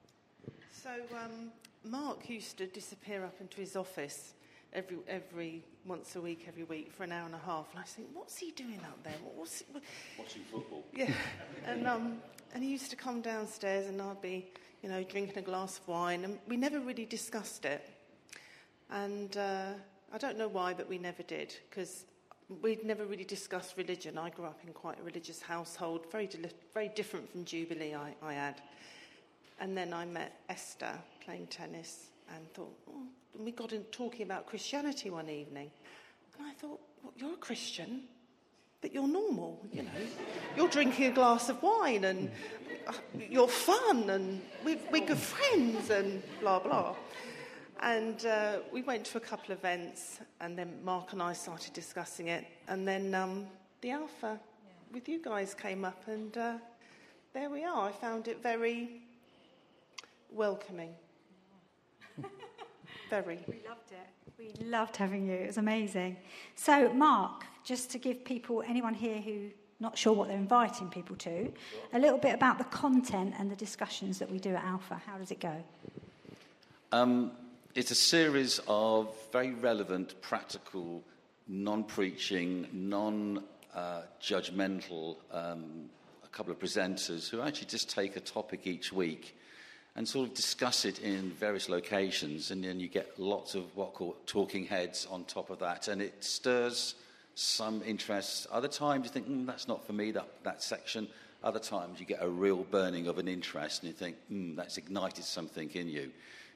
So, um, Mark used to disappear up into his office every every once a week, every week for an hour and a half. And I was thinking, what's he doing up there? What, what's he, what? Watching football. Yeah, and um, and he used to come downstairs, and I'd be, you know, drinking a glass of wine, and we never really discussed it. And uh, I don't know why, but we never did, because we'd never really discussed religion. I grew up in quite a religious household, very deli- very different from Jubilee, I, I add. And then I met Esther playing tennis and thought, oh, and we got in talking about Christianity one evening. And I thought, well, you're a Christian, but you're normal, you know. You're drinking a glass of wine and uh, you're fun and we're, we're good friends and blah, blah. And uh, we went to a couple of events, and then Mark and I started discussing it. And then um, the Alpha yeah. with you guys came up, and uh, there we are. I found it very welcoming. Very. We loved it. We loved having you. It was amazing. So, Mark, just to give people, anyone here who not sure what they're inviting people to, a little bit about the content and the discussions that we do at Alpha. How does it go? Um, it's a series of very relevant, practical, non-preaching, non-judgmental, uh, um, a couple of presenters who actually just take a topic each week and sort of discuss it in various locations, and then you get lots of what called talking heads on top of that, and it stirs some interest. Other times you think, mm, that's not for me, that, that section. Other times you get a real burning of an interest, and you think, mm, that's ignited something in you.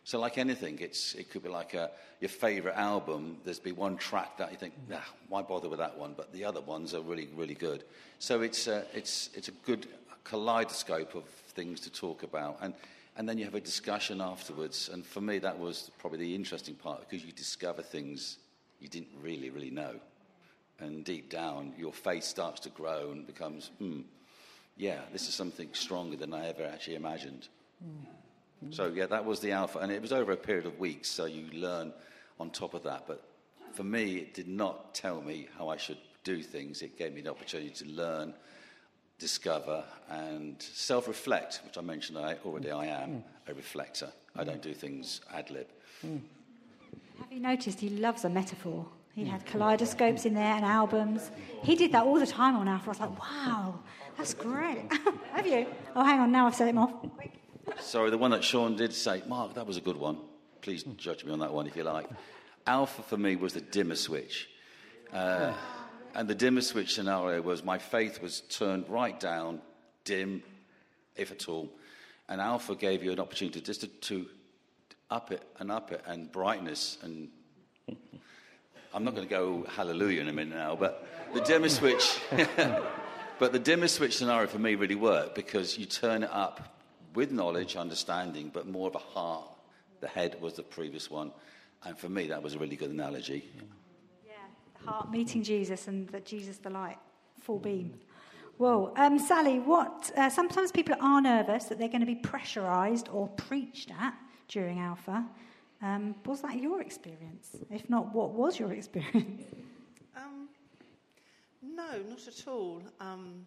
So like anything, it's it could be like a, your favourite album. There's be one track that you think, nah, why bother with that one? But the other ones are really, really good. So it's uh, it's it's a good kaleidoscope of things to talk about. And, and then you have a discussion afterwards. And for me, that was probably the interesting part, because you discover things you didn't really, really know. And deep down, your faith starts to grow and becomes, hmm, yeah, this is something stronger than I ever actually imagined. Mm. So, yeah, that was the Alpha. And it was over a period of weeks, so you learn on top of that. But for me, it did not tell me how I should do things. It gave me the opportunity to learn, discover, and self-reflect, which I mentioned I, already I am mm. a reflector. I don't do things ad-lib. Mm. Have you noticed he loves a metaphor? He had kaleidoscopes in there and albums. He did that all the time on Alpha. I was like, wow, that's great. Have you? Oh, hang on, now I've said it more. Quick. Sorry, the one that Sean did say, Mark, that was a good one. Please judge me on that one if you like. Alpha for me was the dimmer switch. Uh, and the dimmer switch scenario was my faith was turned right down, dim, if at all. And Alpha gave you an opportunity just to, to up it and up it, and brightness. And I'm not going to go hallelujah in a minute now, but the dimmer switch... But the dimmer switch scenario for me really worked, because you turn it up with knowledge, understanding, but more of a heart. The head was the previous one. And for me, that was a really good analogy. Yeah, the heart meeting Jesus, and that Jesus the light, full beam. Whoa. Um, Sally, what? Uh, sometimes people are nervous that they're going to be pressurised or preached at during Alpha. Um, was that your experience? If not, what was your experience? Um, no, not at all. Um,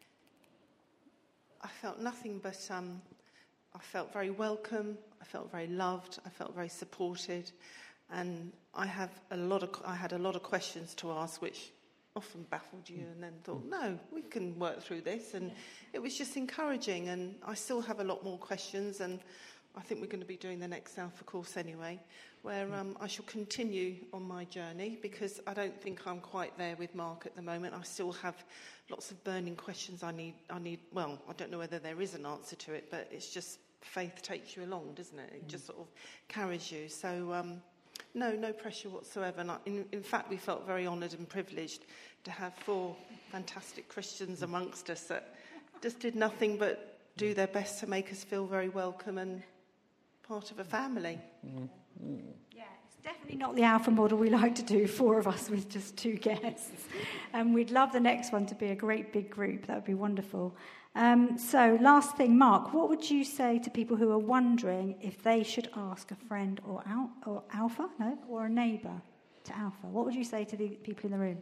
I felt nothing but... Um, I felt very welcome, I felt very loved, I felt very supported, and I have a lot of I had a lot of questions to ask, which often baffled you, and then thought, no, we can work through this, and it was just encouraging. And I still have a lot more questions, and I think we're going to be doing the next Alpha course anyway, where um, I shall continue on my journey, because I don't think I'm quite there with Mark at the moment. I still have lots of burning questions I need, I need, well, I don't know whether there is an answer to it, but it's just faith takes you along, doesn't it? It just sort of carries you. So, um, no, no pressure whatsoever. And I, in, in fact, we felt very honoured and privileged to have four fantastic Christians amongst us that just did nothing but do their best to make us feel very welcome and part of a family. Mm-hmm. Yeah, it's definitely not the Alpha model we like to do, four of us with just two guests. And we'd love the next one to be a great big group. That would be wonderful. Um, so, last thing, Mark, what would you say to people who are wondering if they should ask a friend or, al- or Alpha, no, or a neighbour to Alpha? What would you say to the people in the room?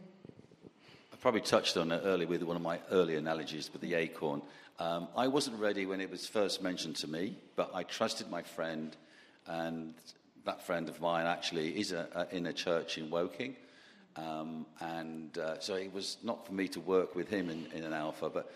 I probably touched on it earlier with one of my early analogies with the acorn. Um, I wasn't ready when it was first mentioned to me, but I trusted my friend, and that friend of mine actually is a, a, in a church in Woking. Um, and uh, so it was not for me to work with him in, in an Alpha, but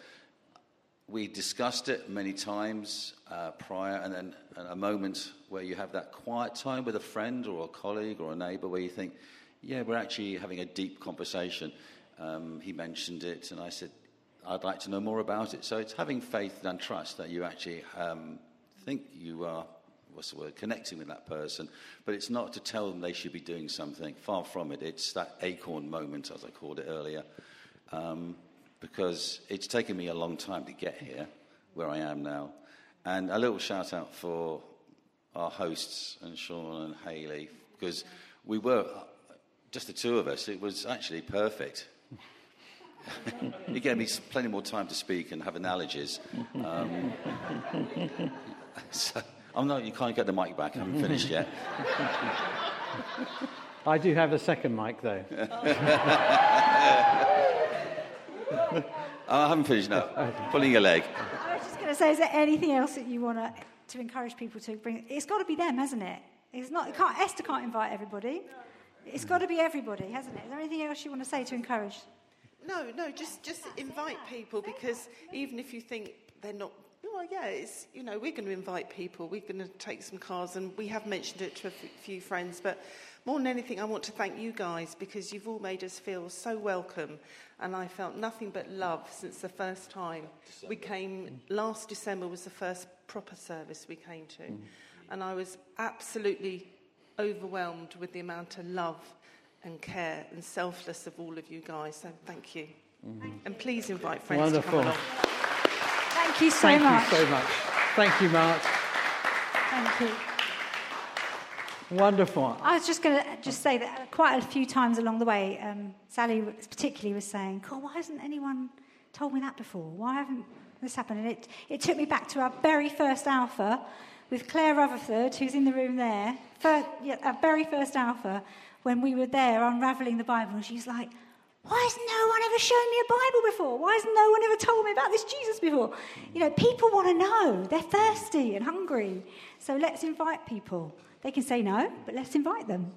we discussed it many times uh, prior, and then a moment where you have that quiet time with a friend or a colleague or a neighbour where you think, yeah, we're actually having a deep conversation. Um, he mentioned it, and I said, I'd like to know more about it. So it's having faith and trust that you actually um, think you are, what's the word, connecting with that person. But it's not to tell them they should be doing something. Far from it. It's that acorn moment, as I called it earlier. Um, because it's taken me a long time to get here, where I am now. And a little shout-out for our hosts, and Sean and Hayley, because we were, just the two of us, it was actually perfect. It gave me plenty more time to speak and have analogies. Um, so, I'm not, you can't get the mic back, I haven't finished yet. I do have a second mic, though. Oh, I haven't finished, no. Pulling your leg. I was just going to say, is there anything else that you want to to encourage people to bring? It's got to be them, hasn't it? It's not. It can't, Esther can't invite everybody. It's got to be everybody, hasn't it? Is there anything else you want to say to encourage? No, no, just just invite people, because even if you think they're not, well, yeah, it's, you know, we're going to invite people. We're going to take some cards, and we have mentioned it to a f- few friends, but more than anything, I want to thank you guys, because you've all made us feel so welcome, and I felt nothing but love since the first time December. we came. Last December was the first proper service we came to, mm. and I was absolutely overwhelmed with the amount of love and care and selfless of all of you guys. So thank you. Mm-hmm. And please invite friends Wonderful. to come along. Thank you so Thank much. you so much. Thank you, Mark. Thank you. Wonderful. I was just going to just say that quite a few times along the way, um, Sally particularly was saying, God, why hasn't anyone told me that before? Why haven't this happened? And it, it took me back to our very first Alpha with Claire Rutherford, who's in the room there, first, yeah, our very first Alpha, when we were there unravelling the Bible, and she's like, why has no one ever shown me a Bible before? Why has no one ever told me about this Jesus before? You know, people want to know. They're thirsty and hungry. So let's invite people. They can say no, but let's invite them.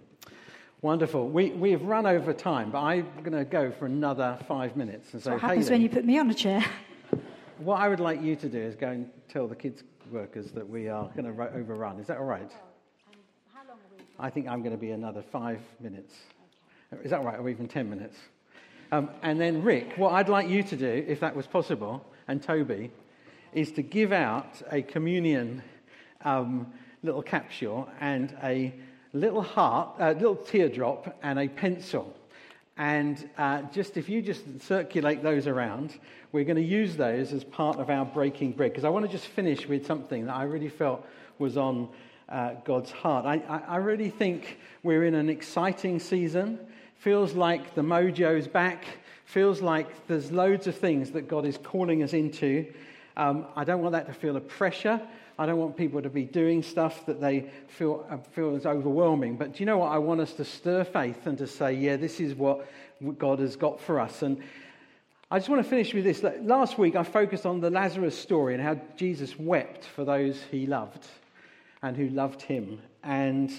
Wonderful. We we have run over time, but I'm going to go for another five minutes. And so, what happens Hayley, when you put me on a chair? What I would like you to do is go and tell the kids workers that we are going to ro- overrun. Is that all right? Oh, um, how long are we? I think I'm going to be another five minutes. Okay. Is that all right, or even ten minutes? Um, and then, Rick, what I'd like you to do, if that was possible, and Toby, is to give out a communion um, little capsule and a little heart, a little teardrop, and a pencil. And uh, just if you just circulate those around, we're going to use those as part of our breaking bread. Because I want to just finish with something that I really felt was on uh, God's heart. I, I, I really think we're in an exciting season. Feels like the mojo's back. Feels like there's loads of things that God is calling us into. Um, I don't want that to feel a pressure. I don't want people to be doing stuff that they feel uh, feel is overwhelming. But do you know what? I want us to stir faith and to say, yeah, this is what God has got for us. And I just want to finish with this. Last week I focused on the Lazarus story and how Jesus wept for those he loved and who loved him. And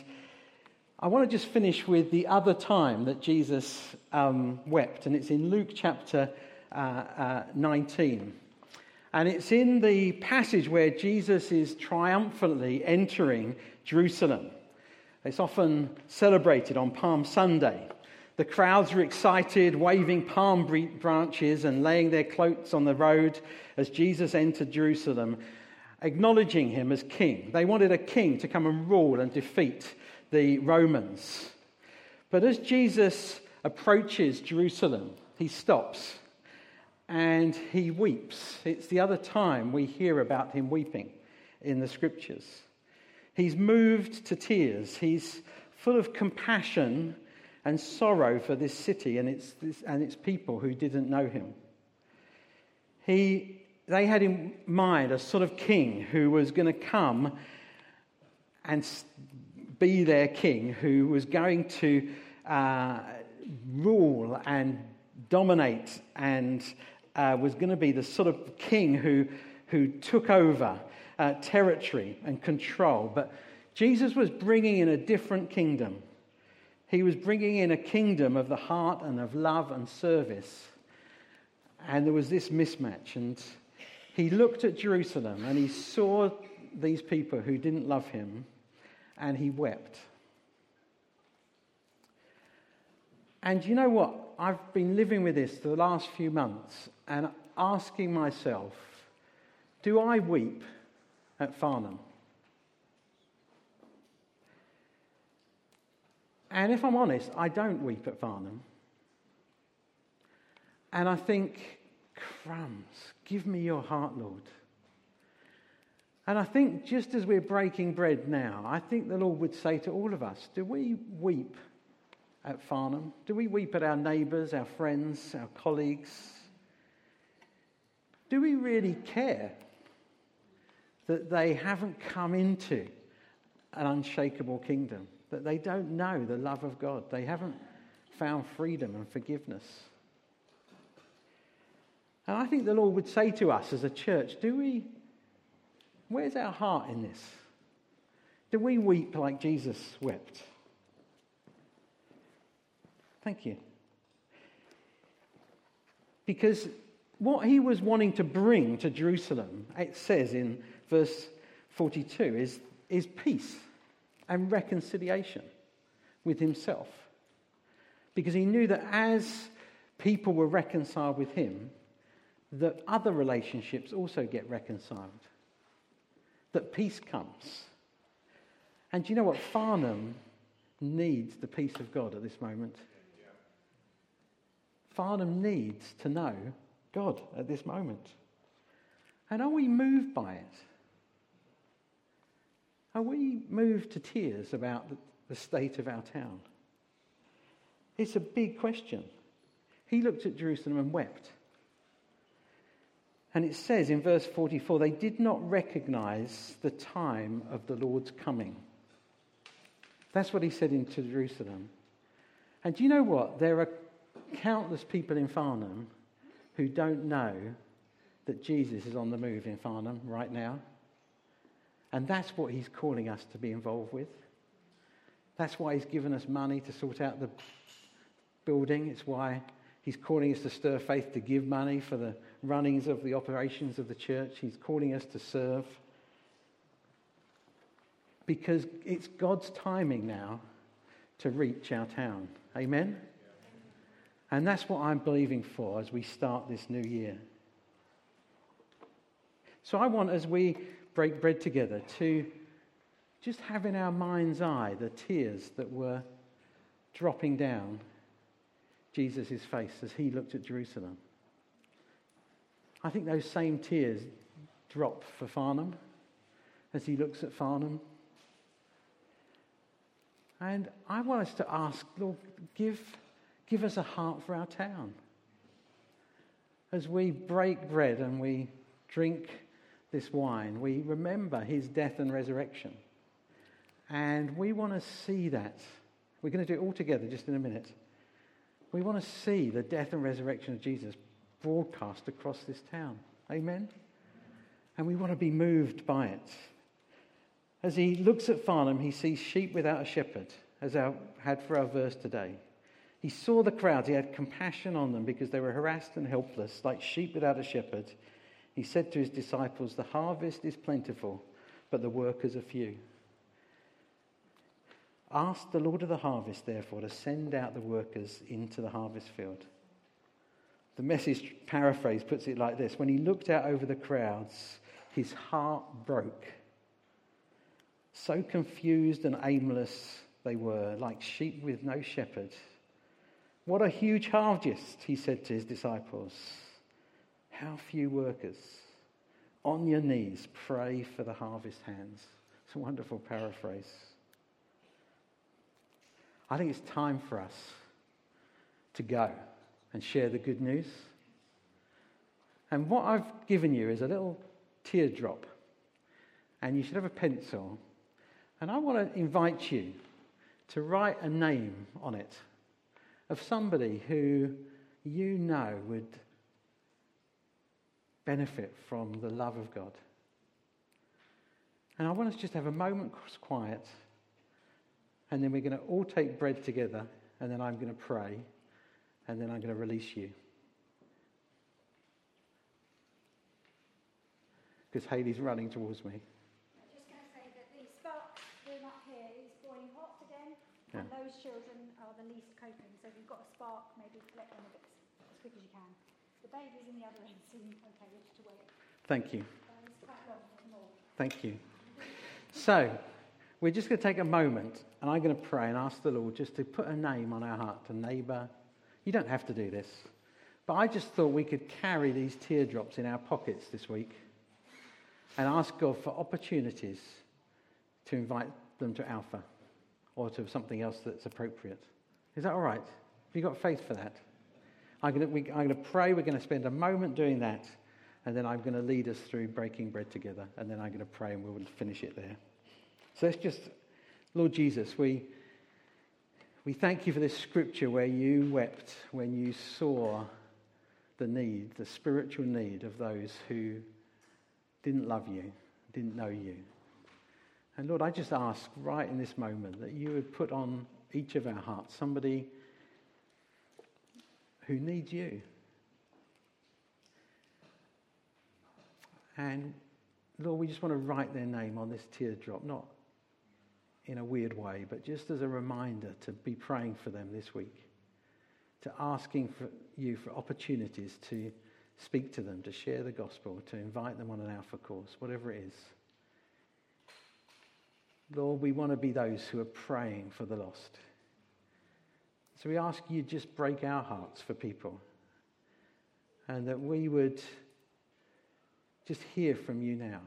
I want to just finish with the other time that Jesus um, wept. And it's in Luke chapter uh, uh, nineteen. And it's in the passage where Jesus is triumphantly entering Jerusalem. It's often celebrated on Palm Sunday. The crowds are excited, waving palm branches and laying their cloaks on the road as Jesus entered Jerusalem, acknowledging him as king. They wanted a king to come and rule and defeat the Romans. But as Jesus approaches Jerusalem, he stops. And he weeps. It's the other time we hear about him weeping in the scriptures. He's moved to tears. He's full of compassion and sorrow for this city and its, and its people who didn't know him. He, they had in mind a sort of king who was going to come and be their king, who was going to uh, rule and dominate and Uh, was going to be the sort of king who, who took over uh, territory and control. But Jesus was bringing in a different kingdom. He was bringing in a kingdom of the heart and of love and service. And there was this mismatch. And he looked at Jerusalem and he saw these people who didn't love him, and he wept. And you know what? I've been living with this the last few months and asking myself, do I weep at Farnham? And if I'm honest, I don't weep at Farnham. And I think, crumbs, give me your heart, Lord. And I think just as we're breaking bread now, I think the Lord would say to all of us, do we weep at Farnham? Do we weep at our neighbours, our friends, our colleagues? Do we really care that they haven't come into an unshakable kingdom, that they don't know the love of God, they haven't found freedom and forgiveness? And I think the Lord would say to us as a church, do we, where's our heart in this? Do we weep like Jesus wept? Thank you. Because what he was wanting to bring to Jerusalem, it says in verse forty-two, is, is peace and reconciliation with himself. Because he knew that as people were reconciled with him, that other relationships also get reconciled. That peace comes And do you know what? Farnham needs the peace of God at this moment. Farnham needs to know God at this moment. And are we moved by it? Are we moved to tears about the, the state of our town? It's a big question. He looked at Jerusalem and wept. And it says in verse forty-four, they did not recognize the time of the Lord's coming. That's what he said into Jerusalem. And do you know what? There are countless people in Farnham who don't know that Jesus is on the move in Farnham right now. And that's what he's calling us to be involved with. That's why he's given us money to sort out the building. It's why he's calling us to stir faith, to give money for the runnings of the operations of the church. He's calling us to serve. Because it's God's timing now to reach our town. Amen? And that's what I'm believing for as we start this new year. So I want, as we break bread together, to just have in our mind's eye the tears that were dropping down Jesus' face as he looked at Jerusalem. I think those same tears drop for Farnham as he looks at Farnham. And I want us to ask, Lord, give, give us a heart for our town. As we break bread and we drink this wine, we remember his death and resurrection. And we want to see that. We're going to do it all together just in a minute. We want to see the death and resurrection of Jesus broadcast across this town. Amen? And we want to be moved by it. As he looks at Farnham, he sees sheep without a shepherd, as I had for our verse today. He saw the crowds. He had compassion on them because they were harassed and helpless, like sheep without a shepherd. He said to his disciples, the harvest is plentiful, but the workers are few. Ask the Lord of the harvest, therefore, to send out the workers into the harvest field. The Message paraphrase puts it like this. When he looked out over the crowds, his heart broke. So confused and aimless they were, like sheep with no shepherd. What a huge harvest, he said to his disciples. How few workers. On your knees, pray for the harvest hands. It's a wonderful paraphrase. I think it's time for us to go and share the good news. And what I've given you is a little teardrop. And you should have a pencil. And I want to invite you to write a name on it of somebody who you know would benefit from the love of God. And I want us just to have a moment's quiet, and then we're going to all take bread together, and then I'm going to pray, and then I'm going to release you. Because Hayley's running towards me. I'm just going to say that the spark room up here is boiling hot again, Yeah. and those children are the least coping. So if you've got a spark, maybe let them a bit as quick as you can. The baby's in the other end, so okay, we'll just wait. Thank you. Uh, it's quite long, more. Thank you. So, we're just going to take a moment, and I'm going to pray and ask the Lord just to put a name on our heart, a neighbour. You don't have to do this. But I just thought we could carry these teardrops in our pockets this week and ask God for opportunities to invite them to Alpha or to something else that's appropriate. Is that all right? Have you got faith for that? I'm going to, we, I'm going to pray. We're going to spend a moment doing that, and then I'm going to lead us through breaking bread together, and then I'm going to pray, and we'll finish it there. So let's just, Lord Jesus, we we thank you for this scripture where you wept when you saw the need, the spiritual need of those who didn't love you, didn't know you. And Lord, I just ask right in this moment that you would put on each of our hearts somebody who needs you. And Lord, we just want to write their name on this teardrop, not in a weird way, but just as a reminder to be praying for them this week, to asking for you for opportunities to speak to them, to share the gospel, to invite them on an Alpha course, whatever it is. Lord, we want to be those who are praying for the lost. So we ask you just break our hearts for people, and that we would just hear from you now.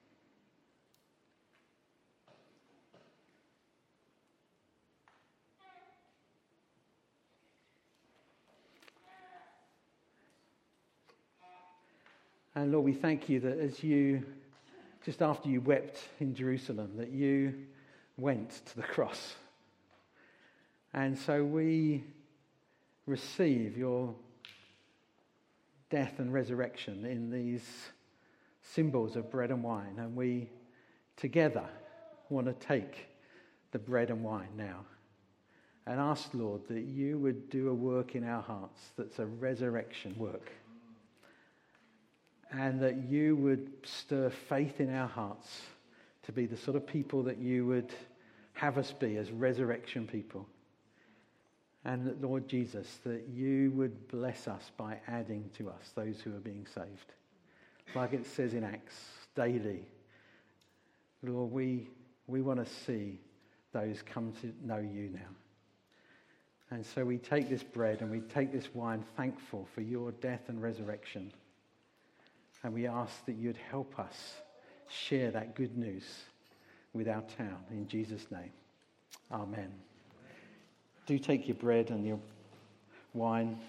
And Lord, we thank you that as you, just after you wept in Jerusalem, that you went to the cross. And so we receive your death and resurrection in these symbols of bread and wine. And we together want to take the bread and wine now and ask, Lord, that you would do a work in our hearts that's a resurrection work. And that you would stir faith in our hearts to be the sort of people that you would have us be as resurrection people. And that, Lord Jesus, that you would bless us by adding to us those who are being saved. Like it says in Acts, daily. Lord, we, we want to see those come to know you now. And so we take this bread and we take this wine thankful for your death and resurrection. And we ask that you'd help us share that good news with our town. In Jesus' name, amen. Do take your bread and your wine.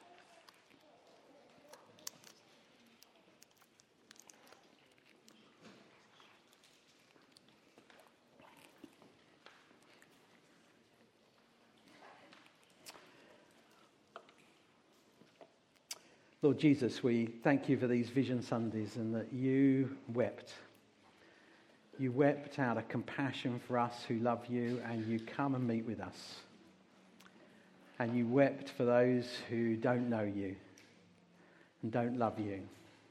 Lord Jesus, we thank you for these Vision Sundays and that you wept. You wept out of compassion for us who love you, and you come and meet with us. And you wept for those who don't know you and don't love you.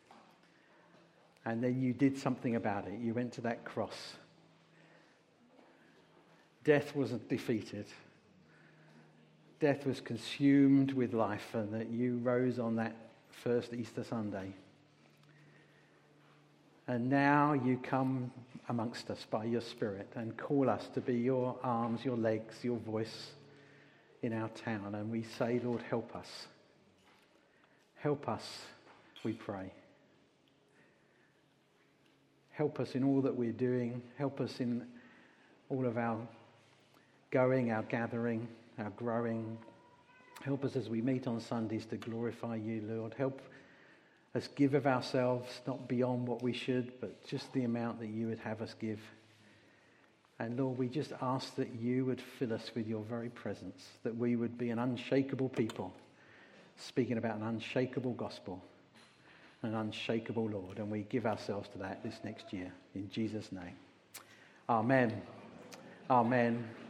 And then you did something about it. You went to that cross. Death wasn't defeated. Death was consumed with life, and that you rose on that first Easter Sunday. And now you come amongst us by your Spirit and call us to be your arms, your legs, your voice in our town. And we say, Lord, help us. Help us, we pray. Help us in all that we're doing. Help us in all of our going, our gathering, our growing. Help us as we meet on Sundays to glorify you, Lord. Help us give of ourselves, not beyond what we should, but just the amount that you would have us give. And Lord, we just ask that you would fill us with your very presence, that we would be an unshakable people, speaking about an unshakable gospel, an unshakable Lord. And we give ourselves to that this next year. In Jesus' name. Amen. Amen.